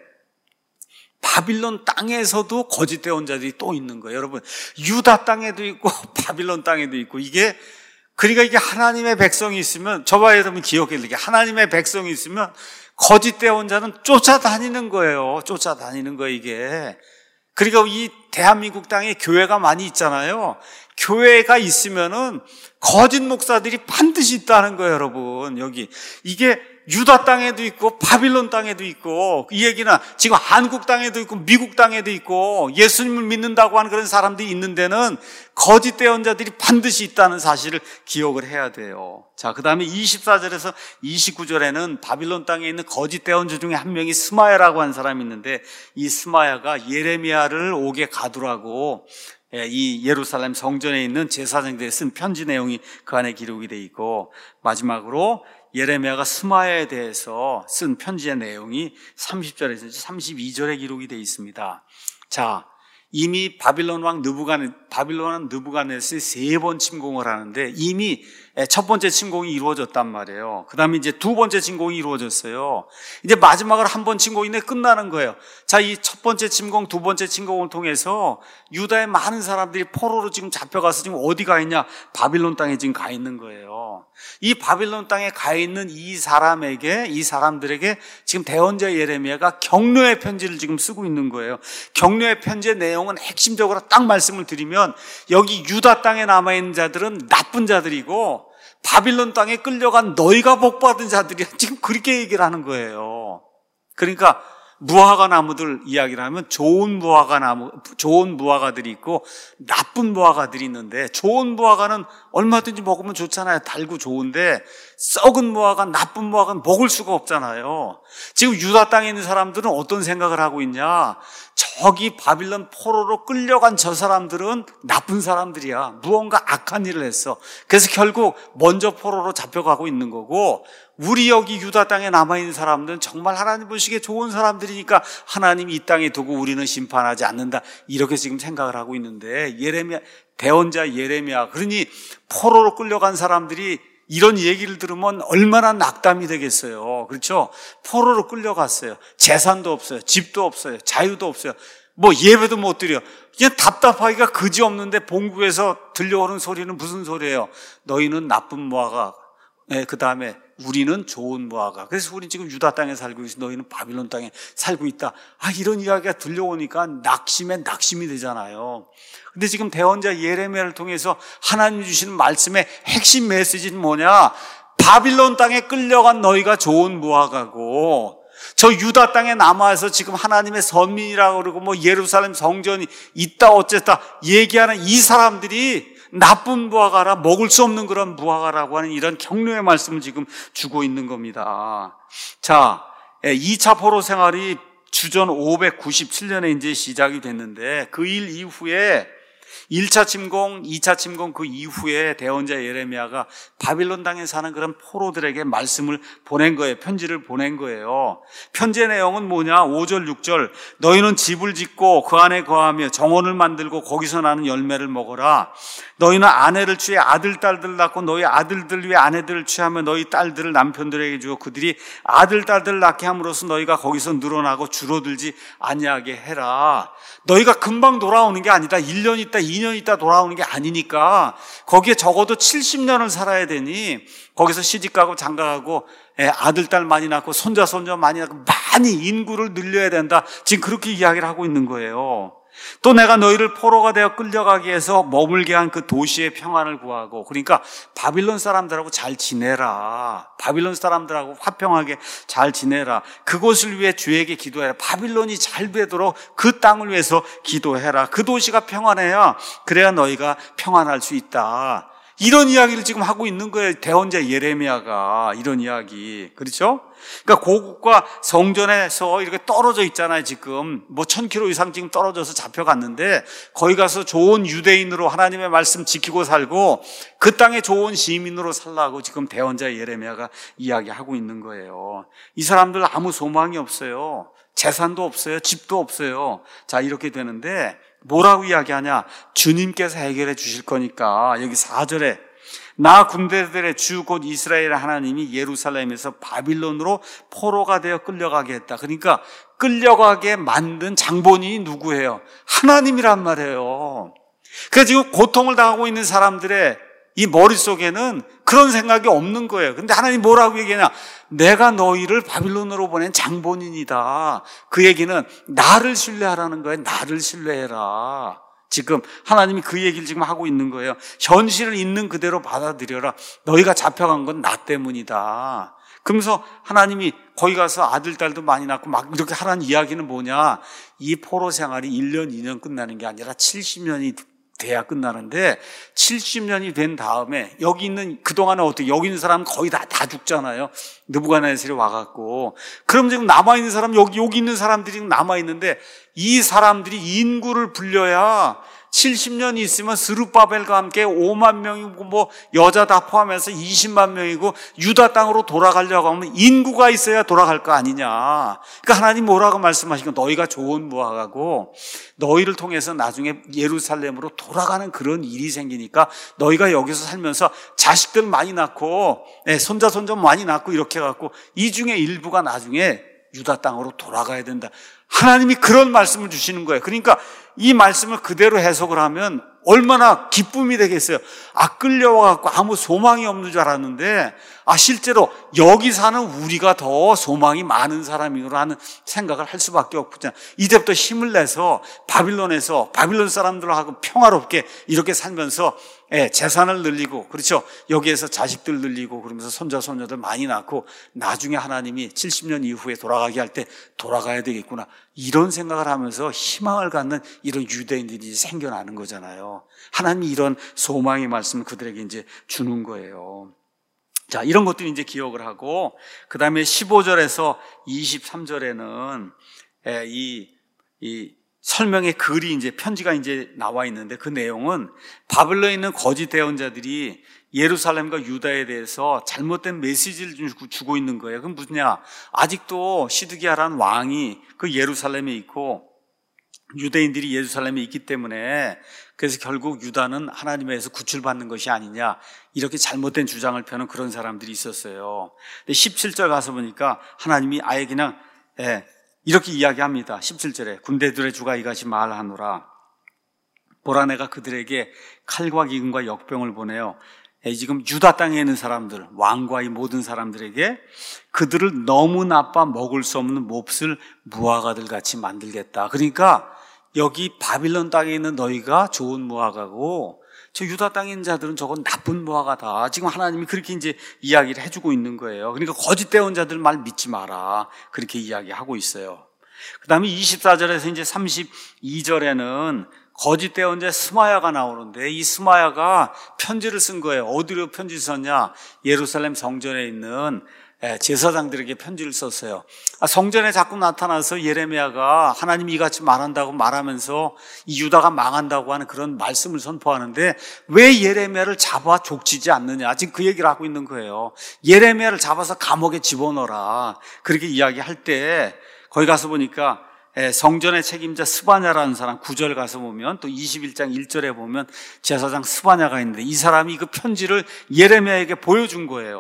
바빌론 땅에서도 거짓 대언자들이 또 있는 거예요. 여러분, 유다 땅에도 있고 바빌론 땅에도 있고, 그러니까 이게 하나님의 백성이 있으면, 저와 여러분 기억해야 되게, 하나님의 백성이 있으면 거짓 대언자는 쫓아다니는 거예요. 쫓아다니는 거예요, 이게. 그러니까 이 대한민국 땅에 교회가 많이 있잖아요. 교회가 있으면은 거짓 목사들이 반드시 있다는 거예요, 여러분. 여기. 이게 유다 땅에도 있고 바빌론 땅에도 있고, 이 얘기는 지금 한국 땅에도 있고 미국 땅에도 있고 예수님을 믿는다고 하는 그런 사람들이 있는 데는 거짓 대언자들이 반드시 있다는 사실을 기억을 해야 돼요. 자, 그 다음에 24절에서 29절에는 바빌론 땅에 있는 거짓 대언자 중에 한 명이 스마야라고 하는 사람이 있는데, 이 스마야가 예레미야를 옥에 가두라고 이 예루살렘 성전에 있는 제사장들이 쓴 편지 내용이 그 안에 기록이 되어 있고, 마지막으로 예레미야가 스마야에 대해서 쓴 편지의 내용이 30절에서 32절에 기록이 되어 있습니다. 자, 이미 바빌론 왕 느부갓네살이 3번 침공을 하는데 이미 첫 번째 침공이 이루어졌단 말이에요. 그 다음에 이제 두 번째 침공이 이루어졌어요. 이제 마지막으로 한 번 침공이 끝나는 거예요. 자, 이 첫 번째 침공, 두 번째 침공을 통해서 유다의 많은 사람들이 포로로 지금 잡혀가서 지금 어디 가 있냐? 바빌론 땅에 지금 가 있는 거예요. 이 바빌론 땅에 가 있는 이 사람들에게 지금 대언자 예레미야가 격려의 편지를 지금 쓰고 있는 거예요. 격려의 편지의 내용은 핵심적으로 딱 말씀을 드리면, 여기 유다 땅에 남아있는 자들은 나쁜 자들이고 바빌론 땅에 끌려간 너희가 복받은 자들이 지금 그렇게 얘기를 하는 거예요. 그러니까 무화과 나무들 이야기를 하면 좋은 무화과들이 있고 나쁜 무화과들이 있는데, 좋은 무화과는 얼마든지 먹으면 좋잖아요. 달고 좋은데 썩은 무화과, 나쁜 무화과는 먹을 수가 없잖아요. 지금 유다 땅에 있는 사람들은 어떤 생각을 하고 있냐? 저기 바빌론 포로로 끌려간 저 사람들은 나쁜 사람들이야. 무언가 악한 일을 했어. 그래서 결국 먼저 포로로 잡혀가고 있는 거고, 우리 여기 유다 땅에 남아있는 사람들은 정말 하나님 보시기에 좋은 사람들이니까 하나님이 이 땅에 두고 우리는 심판하지 않는다, 이렇게 지금 생각을 하고 있는데, 대언자 예레미야, 그러니 포로로 끌려간 사람들이 이런 얘기를 들으면 얼마나 낙담이 되겠어요. 그렇죠? 포로로 끌려갔어요. 재산도 없어요. 집도 없어요. 자유도 없어요. 예배도 못 드려. 그냥 답답하기가 그지없는데 본국에서 들려오는 소리는 무슨 소리예요? 너희는 나쁜 무화과, 그 다음에 우리는 좋은 무화과. 그래서 우리는 지금 유다 땅에 살고 있어, 너희는 바빌론 땅에 살고 있다. 이런 이야기가 들려오니까 낙심이 되잖아요. 근데 지금 대언자 예레미야를 통해서 하나님 주시는 말씀의 핵심 메시지는 뭐냐? 바빌론 땅에 끌려간 너희가 좋은 무화과고, 저 유다 땅에 남아서 지금 하나님의 선민이라고 그러고 예루살렘 성전이 있다 어쨌다 얘기하는 이 사람들이 나쁜 무화과라, 먹을 수 없는 그런 무화과라고 하는 이런 격려의 말씀을 지금 주고 있는 겁니다. 자, 2차 포로 생활이 주전 597년에 이제 시작이 됐는데, 그 일 이후에 1차 침공, 2차 침공 그 이후에 대언자 예레미야가 바빌론 땅에 사는 그런 포로들에게 말씀을 보낸 거예요. 편지를 보낸 거예요. 편지의 내용은 뭐냐? 5절, 6절. 너희는 집을 짓고 그 안에 거하며 정원을 만들고 거기서 나는 열매를 먹어라. 너희는 아내를 취해 아들, 딸들을 낳고 너희 아들들 위해 아내들을 취하며 너희 딸들을 남편들에게 주어 그들이 아들, 딸들을 낳게 함으로써 너희가 거기서 늘어나고 줄어들지 아니하게 해라. 너희가 금방 돌아오는 게 아니다. 1년 있다, 2년 있다 돌아오는 게 아니니까 거기에 적어도 70년을 살아야 되니 거기서 시집가고 장가가고 아들, 딸 많이 낳고 손자 많이 낳고 많이 인구를 늘려야 된다. 지금 그렇게 이야기를 하고 있는 거예요. 또 내가 너희를 포로가 되어 끌려가게 해서 머물게 한 그 도시의 평안을 구하고, 그러니까 바빌론 사람들하고 잘 지내라. 바빌론 사람들하고 화평하게 잘 지내라. 그곳을 위해 주에게 기도해라. 바빌론이 잘 되도록 그 땅을 위해서 기도해라. 그 도시가 평안해야 그래야 너희가 평안할 수 있다. 이런 이야기를 지금 하고 있는 거예요. 대언자 예레미야가 이런 이야기. 그렇죠? 그러니까 고국과 성전에서 이렇게 떨어져 있잖아요. 지금 뭐 1000km 이상 지금 떨어져서 잡혀갔는데 거기 가서 좋은 유대인으로 하나님의 말씀 지키고 살고 그 땅에 좋은 시민으로 살라고 지금 대언자 예레미야가 이야기하고 있는 거예요. 이 사람들 아무 소망이 없어요. 재산도 없어요. 집도 없어요. 자, 이렇게 되는데 뭐라고 이야기하냐? 주님께서 해결해 주실 거니까 여기 4절에 나 군대들의 주 곧 이스라엘 하나님이 예루살렘에서 바빌론으로 포로가 되어 끌려가게 했다. 그러니까 끌려가게 만든 장본인이 누구예요? 하나님이란 말이에요. 그래서 지금 고통을 당하고 있는 사람들의 이 머릿속에는 그런 생각이 없는 거예요. 근데 하나님 뭐라고 얘기하냐? 내가 너희를 바빌론으로 보낸 장본인이다. 그 얘기는 나를 신뢰하라는 거예요. 나를 신뢰해라. 지금 하나님이 그 얘기를 지금 하고 있는 거예요. 현실을 있는 그대로 받아들여라. 너희가 잡혀간 건 나 때문이다. 그러면서 하나님이 거기 가서 아들, 딸도 많이 낳고 막 이렇게 하라는 이야기는 뭐냐? 이 포로 생활이 1년, 2년 끝나는 게 아니라 70년이 돼야 끝나는데 70년이 된 다음에 여기 있는 그동안에 어떻게 여기 있는 사람은 거의 다 죽잖아요. 느부갓네살이 와갖고 그럼 지금 남아있는 사람 여기 있는 사람들이 남아있는데 이 사람들이 인구를 불려야 70년이 있으면 스룹바벨과 함께 5만 명이고 뭐 여자 다 포함해서 20만 명이고 유다 땅으로 돌아가려고 하면 인구가 있어야 돌아갈 거 아니냐. 그러니까 하나님 뭐라고 말씀하시고 너희가 좋은 무화과고 너희를 통해서 나중에 예루살렘으로 돌아가는 그런 일이 생기니까 너희가 여기서 살면서 자식들 많이 낳고 손자 손자 많이 낳고 이렇게 해갖고 이 중에 일부가 나중에 유다 땅으로 돌아가야 된다. 하나님이 그런 말씀을 주시는 거예요. 그러니까 이 말씀을 그대로 해석을 하면 얼마나 기쁨이 되겠어요. 끌려와갖고 아무 소망이 없는 줄 알았는데 실제로 여기 사는 우리가 더 소망이 많은 사람이구나 하는 생각을 할 수밖에 없잖아요. 이제부터 힘을 내서 바빌론에서 바빌론 사람들하고 평화롭게 이렇게 살면서 재산을 늘리고, 그렇죠? 여기에서 자식들 늘리고 그러면서 손자 손녀들 많이 낳고 나중에 하나님이 70년 이후에 돌아가게 할 때 돌아가야 되겠구나, 이런 생각을 하면서 희망을 갖는 이런 유대인들이 생겨나는 거잖아요. 하나님이 이런 소망의 말씀을 그들에게 이제 주는 거예요. 자, 이런 것들이 이제 기억을 하고, 그 다음에 15절에서 23절에는 이 설명의 글이 이제 편지가 이제 나와 있는데 그 내용은 바벨론에 있는 거짓 대언자들이 예루살렘과 유다에 대해서 잘못된 메시지를 주고 있는 거예요. 그건 무슨냐? 아직도 시드기야라는 왕이 그 예루살렘에 있고 유대인들이 예루살렘에 있기 때문에 그래서 결국 유다는 하나님에서 구출받는 것이 아니냐, 이렇게 잘못된 주장을 펴는 그런 사람들이 있었어요. 근데 17절 가서 보니까 하나님이 아예 그냥 이렇게 이야기합니다. 17절에 군대들의 주가 이같이 말하노라. 보라, 내가 그들에게 칼과 기근과 역병을 보내요. 지금 유다 땅에 있는 사람들, 왕과 이 모든 사람들에게 그들을 너무 나빠 먹을 수 없는 몹쓸 무화과들 같이 만들겠다. 그러니까 여기 바빌론 땅에 있는 너희가 좋은 무화과고 저 유다 땅에 있는 자들은 저건 나쁜 무화과다. 지금 하나님이 그렇게 이제 이야기를 해주고 있는 거예요. 그러니까 거짓 대언자들 말 믿지 마라, 그렇게 이야기하고 있어요. 그 다음에 24절에서 이제 32절에는 거짓 대언자 스마야가 나오는데 이 스마야가 편지를 쓴 거예요. 어디로 편지 썼냐? 예루살렘 성전에 있는 제사장들에게 편지를 썼어요. 성전에 자꾸 나타나서 예레미야가 하나님이 이같이 말한다고 말하면서 이 유다가 망한다고 하는 그런 말씀을 선포하는데 왜 예레미야를 잡아 족치지 않느냐, 지금 그 얘기를 하고 있는 거예요. 예레미야를 잡아서 감옥에 집어넣어라, 그렇게 이야기할 때 거기 가서 보니까 성전의 책임자 스바냐라는 사람, 9절 가서 보면 또 21장 1절에 보면 제사장 스바냐가 있는데 이 사람이 그 편지를 예레미야에게 보여준 거예요.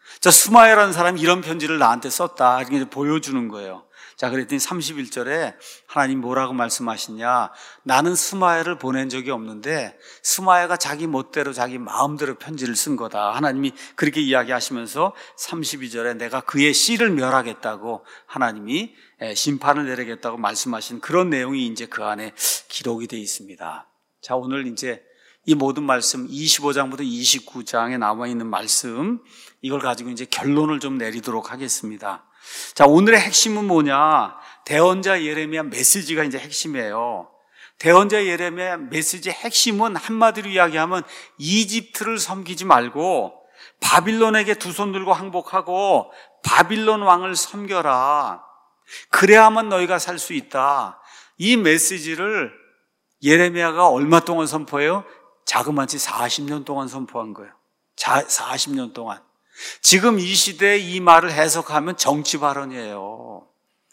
저 스마야라는 사람이 이런 편지를 나한테 썼다. 이렇게 보여주는 거예요. 자, 그랬더니 31절에 하나님 뭐라고 말씀하시냐. 나는 스마야를 보낸 적이 없는데 스마야가 자기 멋대로 자기 마음대로 편지를 쓴 거다. 하나님이 그렇게 이야기하시면서 32절에 내가 그의 씨를 멸하겠다고 하나님이 심판을 내리겠다고 말씀하신 그런 내용이 이제 그 안에 기록이 되어 있습니다. 자, 오늘 이제 이 모든 말씀 25장부터 29장에 나와 있는 말씀 이걸 가지고 이제 결론을 좀 내리도록 하겠습니다. 자, 오늘의 핵심은 뭐냐? 대언자 예레미야 메시지가 이제 핵심이에요. 대언자 예레미야 메시지의 핵심은 한마디로 이야기하면 이집트를 섬기지 말고 바빌론에게 두 손 들고 항복하고 바빌론 왕을 섬겨라. 그래야만 너희가 살 수 있다. 이 메시지를 예레미야가 얼마 동안 선포해요? 자그마치 40년 동안 선포한 거예요. 40년 동안. 지금 이 시대에 이 말을 해석하면 정치 발언이에요.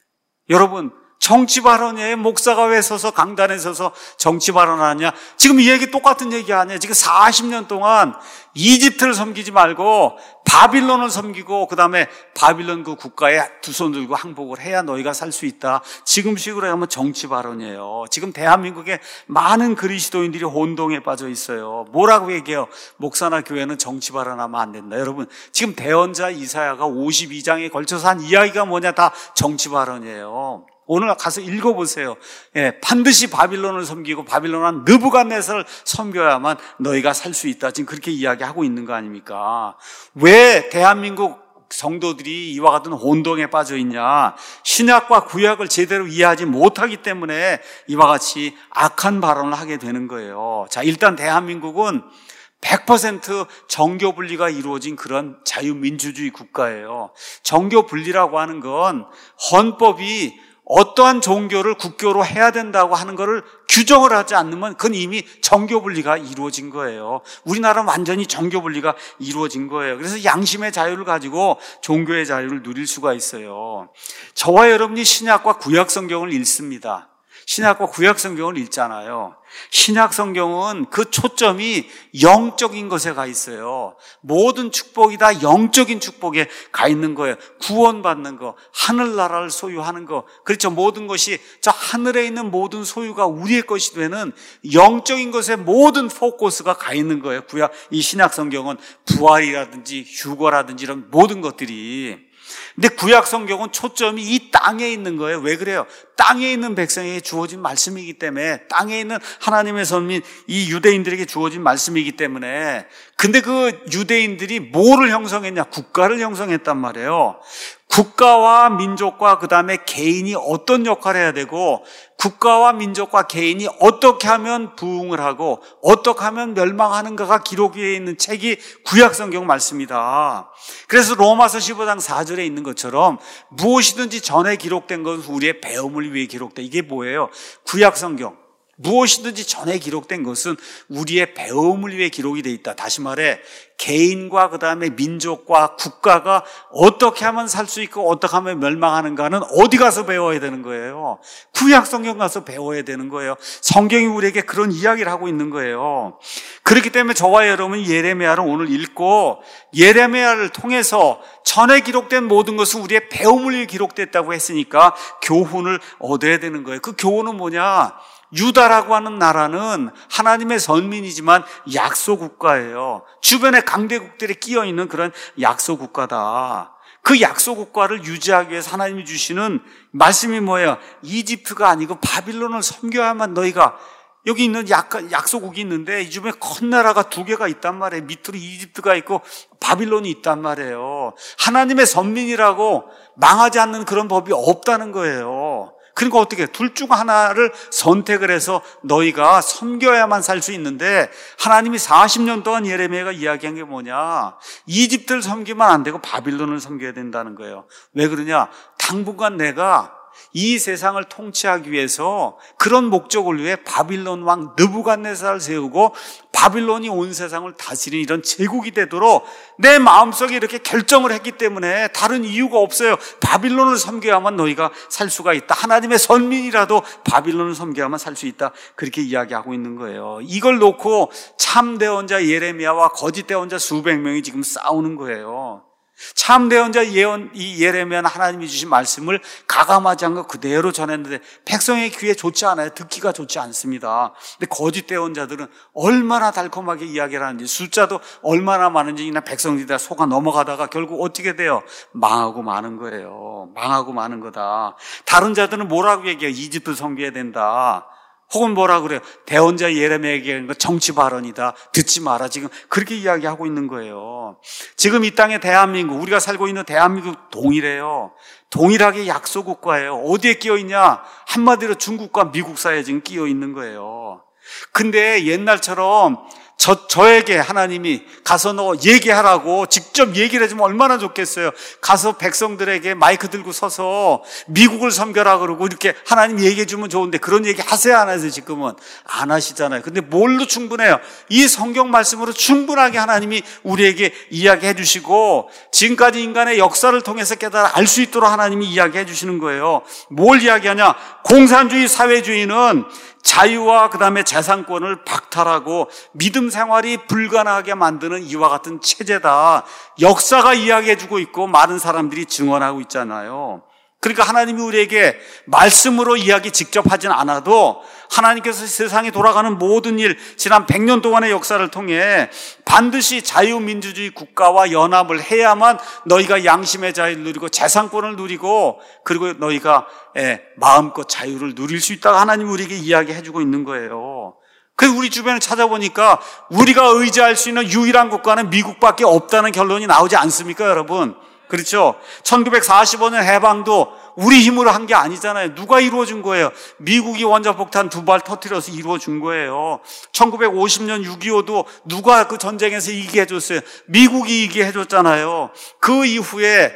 여러분, 정치 발언이에요. 목사가 왜 서서 강단에 서서 정치 발언하냐? 지금 이 얘기 똑같은 얘기 아니에요. 지금 40년 동안 이집트를 섬기지 말고 바빌론을 섬기고 그 다음에 바빌론 그 국가에 두 손 들고 항복을 해야 너희가 살 수 있다. 지금식으로 하면 정치 발언이에요. 지금 대한민국에 많은 그리스도인들이 혼동에 빠져 있어요. 뭐라고 얘기해요? 목사나 교회는 정치 발언하면 안 된다. 여러분, 지금 대언자 이사야가 52장에 걸쳐서 한 이야기가 뭐냐? 다 정치 발언이에요. 오늘 가서 읽어보세요. 반드시 바빌론을 섬기고 바빌론한 느부갓네살을 섬겨야만 너희가 살 수 있다. 지금 그렇게 이야기하고 있는 거 아닙니까? 왜 대한민국 성도들이 이와 같은 혼동에 빠져 있냐? 신약과 구약을 제대로 이해하지 못하기 때문에 이와 같이 악한 발언을 하게 되는 거예요. 자, 일단 대한민국은 100% 정교 분리가 이루어진 그런 자유민주주의 국가예요. 정교 분리라고 하는 건 헌법이 어떠한 종교를 국교로 해야 된다고 하는 것을 규정을 하지 않으면 그건 이미 정교 분리가 이루어진 거예요. 우리나라는 완전히 정교 분리가 이루어진 거예요. 그래서 양심의 자유를 가지고 종교의 자유를 누릴 수가 있어요. 저와 여러분이 신약과 구약 성경을 읽습니다. 신약과 구약 성경을 읽잖아요. 신약 성경은 그 초점이 영적인 것에 가 있어요. 모든 축복이 다 영적인 축복에 가 있는 거예요. 구원받는 거, 하늘나라를 소유하는 거. 그렇죠. 모든 것이 저 하늘에 있는 모든 소유가 우리의 것이 되는 영적인 것에 모든 포커스가 가 있는 거예요. 이 신약 성경은 부활이라든지 휴거라든지 이런 모든 것들이. 근데 구약 성경은 초점이 이 땅에 있는 거예요. 왜 그래요? 땅에 있는 백성에게 주어진 말씀이기 때문에, 땅에 있는 하나님의 선민 이 유대인들에게 주어진 말씀이기 때문에. 근데 그 유대인들이 뭐를 형성했냐? 국가를 형성했단 말이에요. 국가와 민족과 그 다음에 개인이 어떤 역할을 해야 되고, 국가와 민족과 개인이 어떻게 하면 부흥을 하고 어떻게 하면 멸망하는가가 기록되어 있는 책이 구약성경 말씀이다. 그래서 로마서 15장 4절에 있는 것처럼 무엇이든지 전에 기록된 것은 우리의 배움을 위해 기록돼. 이게 뭐예요? 구약성경. 무엇이든지 전에 기록된 것은 우리의 배움을 위해 기록이 되어 있다. 다시 말해 개인과 그 다음에 민족과 국가가 어떻게 하면 살 수 있고 어떻게 하면 멸망하는가는 어디 가서 배워야 되는 거예요? 구약 성경 가서 배워야 되는 거예요. 성경이 우리에게 그런 이야기를 하고 있는 거예요. 그렇기 때문에 저와 여러분이 예레미야를 오늘 읽고 예레미야를 통해서 전에 기록된 모든 것은 우리의 배움을 위해 기록됐다고 했으니까 교훈을 얻어야 되는 거예요. 그 교훈은 뭐냐? 유다라고 하는 나라는 하나님의 선민이지만 약소국가예요. 주변에 강대국들이 끼어있는 그런 약소국가다. 그 약소국가를 유지하기 위해서 하나님이 주시는 말씀이 뭐예요? 이집트가 아니고 바빌론을 섬겨야만 너희가, 여기 있는 약소국이 있는데 이 주변에 큰 나라가 두 개가 있단 말이에요. 밑으로 이집트가 있고 바빌론이 있단 말이에요. 하나님의 선민이라고 망하지 않는 그런 법이 없다는 거예요. 그러니까 어떻게 둘 중 하나를 선택을 해서 너희가 섬겨야만 살 수 있는데, 하나님이 40년 동안 예레미야가 이야기한 게 뭐냐? 이집트를 섬기면 안 되고 바빌론을 섬겨야 된다는 거예요. 왜 그러냐? 당분간 내가 이 세상을 통치하기 위해서 그런 목적을 위해 바빌론 왕 느부갓네살을 세우고 바빌론이 온 세상을 다스리는 이런 제국이 되도록 내 마음속에 이렇게 결정을 했기 때문에 다른 이유가 없어요. 바빌론을 섬겨야만 너희가 살 수가 있다. 하나님의 선민이라도 바빌론을 섬겨야만 살 수 있다. 그렇게 이야기하고 있는 거예요. 이걸 놓고 참 대언자 예레미야와 거짓 대언자 수백 명이 지금 싸우는 거예요. 참대언자 이 예레미야는 하나님이 주신 말씀을 가감하지 않고 그대로 전했는데 백성의 귀에 좋지 않아요. 듣기가 좋지 않습니다. 근데 거짓 대언자들은 얼마나 달콤하게 이야기를 하는지, 숫자도 얼마나 많은지 그냥 백성들이 다 속아 넘어가다가 결국 어떻게 돼요? 망하고 마는 거예요. 망하고 마는 거다. 다른 자들은 뭐라고 얘기해요? 이집트 섬겨야 된다. 혹은 뭐라 그래요? 대언자 예레미야에게 하는 거 정치 발언이다. 듣지 마라. 지금 그렇게 이야기하고 있는 거예요. 지금 이 땅의 대한민국, 우리가 살고 있는 대한민국 동일해요. 동일하게 약소국가예요. 어디에 끼어 있냐? 한마디로 중국과 미국 사이에 지금 끼어 있는 거예요. 근데 옛날처럼 저에게 하나님이 가서 너 얘기하라고 직접 얘기를 해주면 얼마나 좋겠어요. 가서 백성들에게 마이크 들고 서서 미국을 섬겨라 그러고 이렇게 하나님 얘기해 주면 좋은데 그런 얘기 하세요 안 하세요? 지금은 안 하시잖아요. 근데 뭘로 충분해요? 이 성경 말씀으로 충분하게 하나님이 우리에게 이야기해 주시고 지금까지 인간의 역사를 통해서 깨달아 알 수 있도록 하나님이 이야기해 주시는 거예요. 뭘 이야기하냐? 공산주의 사회주의는 자유와 그 다음에 재산권을 박탈하고 믿음 생활이 불가능하게 만드는 이와 같은 체제다. 역사가 이야기해주고 있고 많은 사람들이 증언하고 있잖아요. 그러니까 하나님이 우리에게 말씀으로 이야기 직접 하진 않아도 하나님께서 세상에 돌아가는 모든 일, 지난 100년 동안의 역사를 통해 반드시 자유민주주의 국가와 연합을 해야만 너희가 양심의 자유를 누리고 재산권을 누리고 그리고 너희가 마음껏 자유를 누릴 수 있다고 하나님이 우리에게 이야기해주고 있는 거예요. 그래서 우리 주변을 찾아보니까 우리가 의지할 수 있는 유일한 국가는 미국밖에 없다는 결론이 나오지 않습니까, 여러분? 그렇죠? 1945년 해방도 우리 힘으로 한 게 아니잖아요. 누가 이루어준 거예요? 미국이 원자폭탄 2발 터뜨려서 이루어준 거예요. 1950년 6.25도 누가 그 전쟁에서 이기게 해줬어요? 미국이 이기게 해줬잖아요. 그 이후에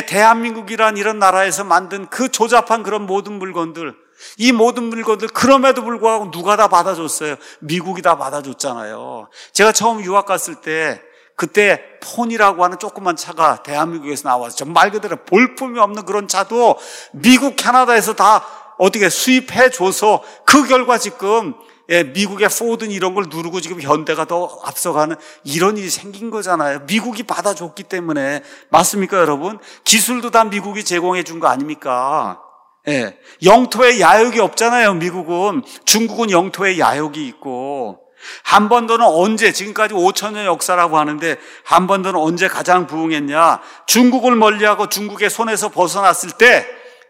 대한민국이란 이런 나라에서 만든 그 조잡한 그런 모든 물건들, 이 모든 물건들 그럼에도 불구하고 누가 다 받아줬어요? 미국이 다 받아줬잖아요. 제가 처음 유학 갔을 때 그때 폰이라고 하는 조그만 차가 대한민국에서 나와서 말 그대로 볼품이 없는 그런 차도 미국, 캐나다에서 다 어떻게 수입해줘서 그 결과 지금 미국의 포든 이런 걸 누르고 지금 현대가 더 앞서가는 이런 일이 생긴 거잖아요. 미국이 받아줬기 때문에. 맞습니까, 여러분? 기술도 다 미국이 제공해 준 거 아닙니까? 영토에 야욕이 없잖아요, 미국은. 중국은 영토에 야욕이 있고. 한반도는 언제, 지금까지 5,000년 역사라고 하는데 한반도는 언제 가장 부흥했냐? 중국을 멀리하고 중국의 손에서 벗어났을 때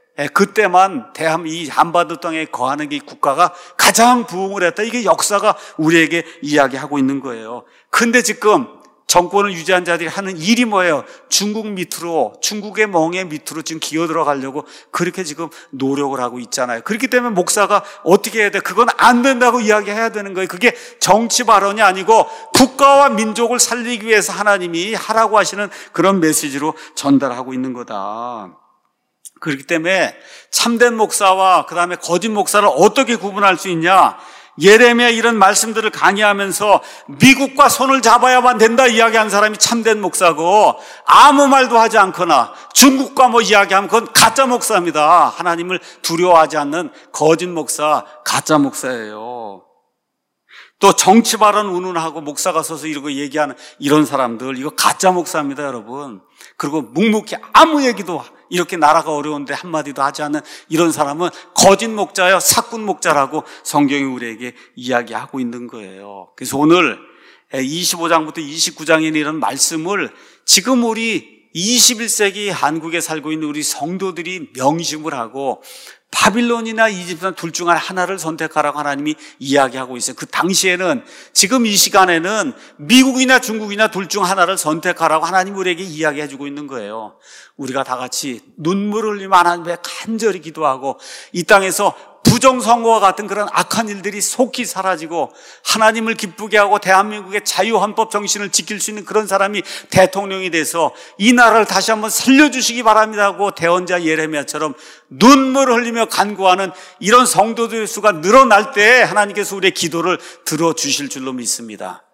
그때만 이 한반도 땅에 거하는 이 국가가 가장 부흥을 했다. 이게 역사가 우리에게 이야기하고 있는 거예요. 근데 지금 정권을 유지한 자들이 하는 일이 뭐예요? 중국 밑으로, 중국의 멍에 밑으로 지금 기어 들어가려고 그렇게 지금 노력을 하고 있잖아요. 그렇기 때문에 목사가 어떻게 해야 돼? 그건 안 된다고 이야기해야 되는 거예요. 그게 정치 발언이 아니고 국가와 민족을 살리기 위해서 하나님이 하라고 하시는 그런 메시지로 전달하고 있는 거다. 그렇기 때문에 참된 목사와 그 다음에 거짓 목사를 어떻게 구분할 수 있냐? 예레미야 이런 말씀들을 강의하면서 미국과 손을 잡아야만 된다 이야기한 사람이 참된 목사고 아무 말도 하지 않거나 중국과 뭐 이야기하면 그건 가짜 목사입니다. 하나님을 두려워하지 않는 거짓 목사, 가짜 목사예요. 또 정치 발언 운운하고 목사가 서서 이러고 얘기하는 이런 사람들, 이거 가짜 목사입니다, 여러분. 그리고 묵묵히 아무 얘기도 이렇게 나라가 어려운데 한마디도 하지 않는 이런 사람은 거짓 목자요, 사꾼 목자라고 성경이 우리에게 이야기하고 있는 거예요. 그래서 오늘 25장부터 29장에 이런 말씀을 지금 우리 21세기 한국에 살고 있는 우리 성도들이 명심을 하고 바빌론이나 이집트나 둘 중 하나를 선택하라고 하나님이 이야기하고 있어요. 그 당시에는, 지금 이 시간에는 미국이나 중국이나 둘 중 하나를 선택하라고 하나님이 우리에게 이야기해 주고 있는 거예요. 우리가 다 같이 눈물을 흘리며 하나님께 간절히 기도하고 이 땅에서 부정선거와 같은 그런 악한 일들이 속히 사라지고 하나님을 기쁘게 하고 대한민국의 자유헌법 정신을 지킬 수 있는 그런 사람이 대통령이 돼서 이 나라를 다시 한번 살려주시기 바랍니다 하고 대언자 예레미야처럼 눈물을 흘리며 간구하는 이런 성도들의 수가 늘어날 때 하나님께서 우리의 기도를 들어주실 줄로 믿습니다.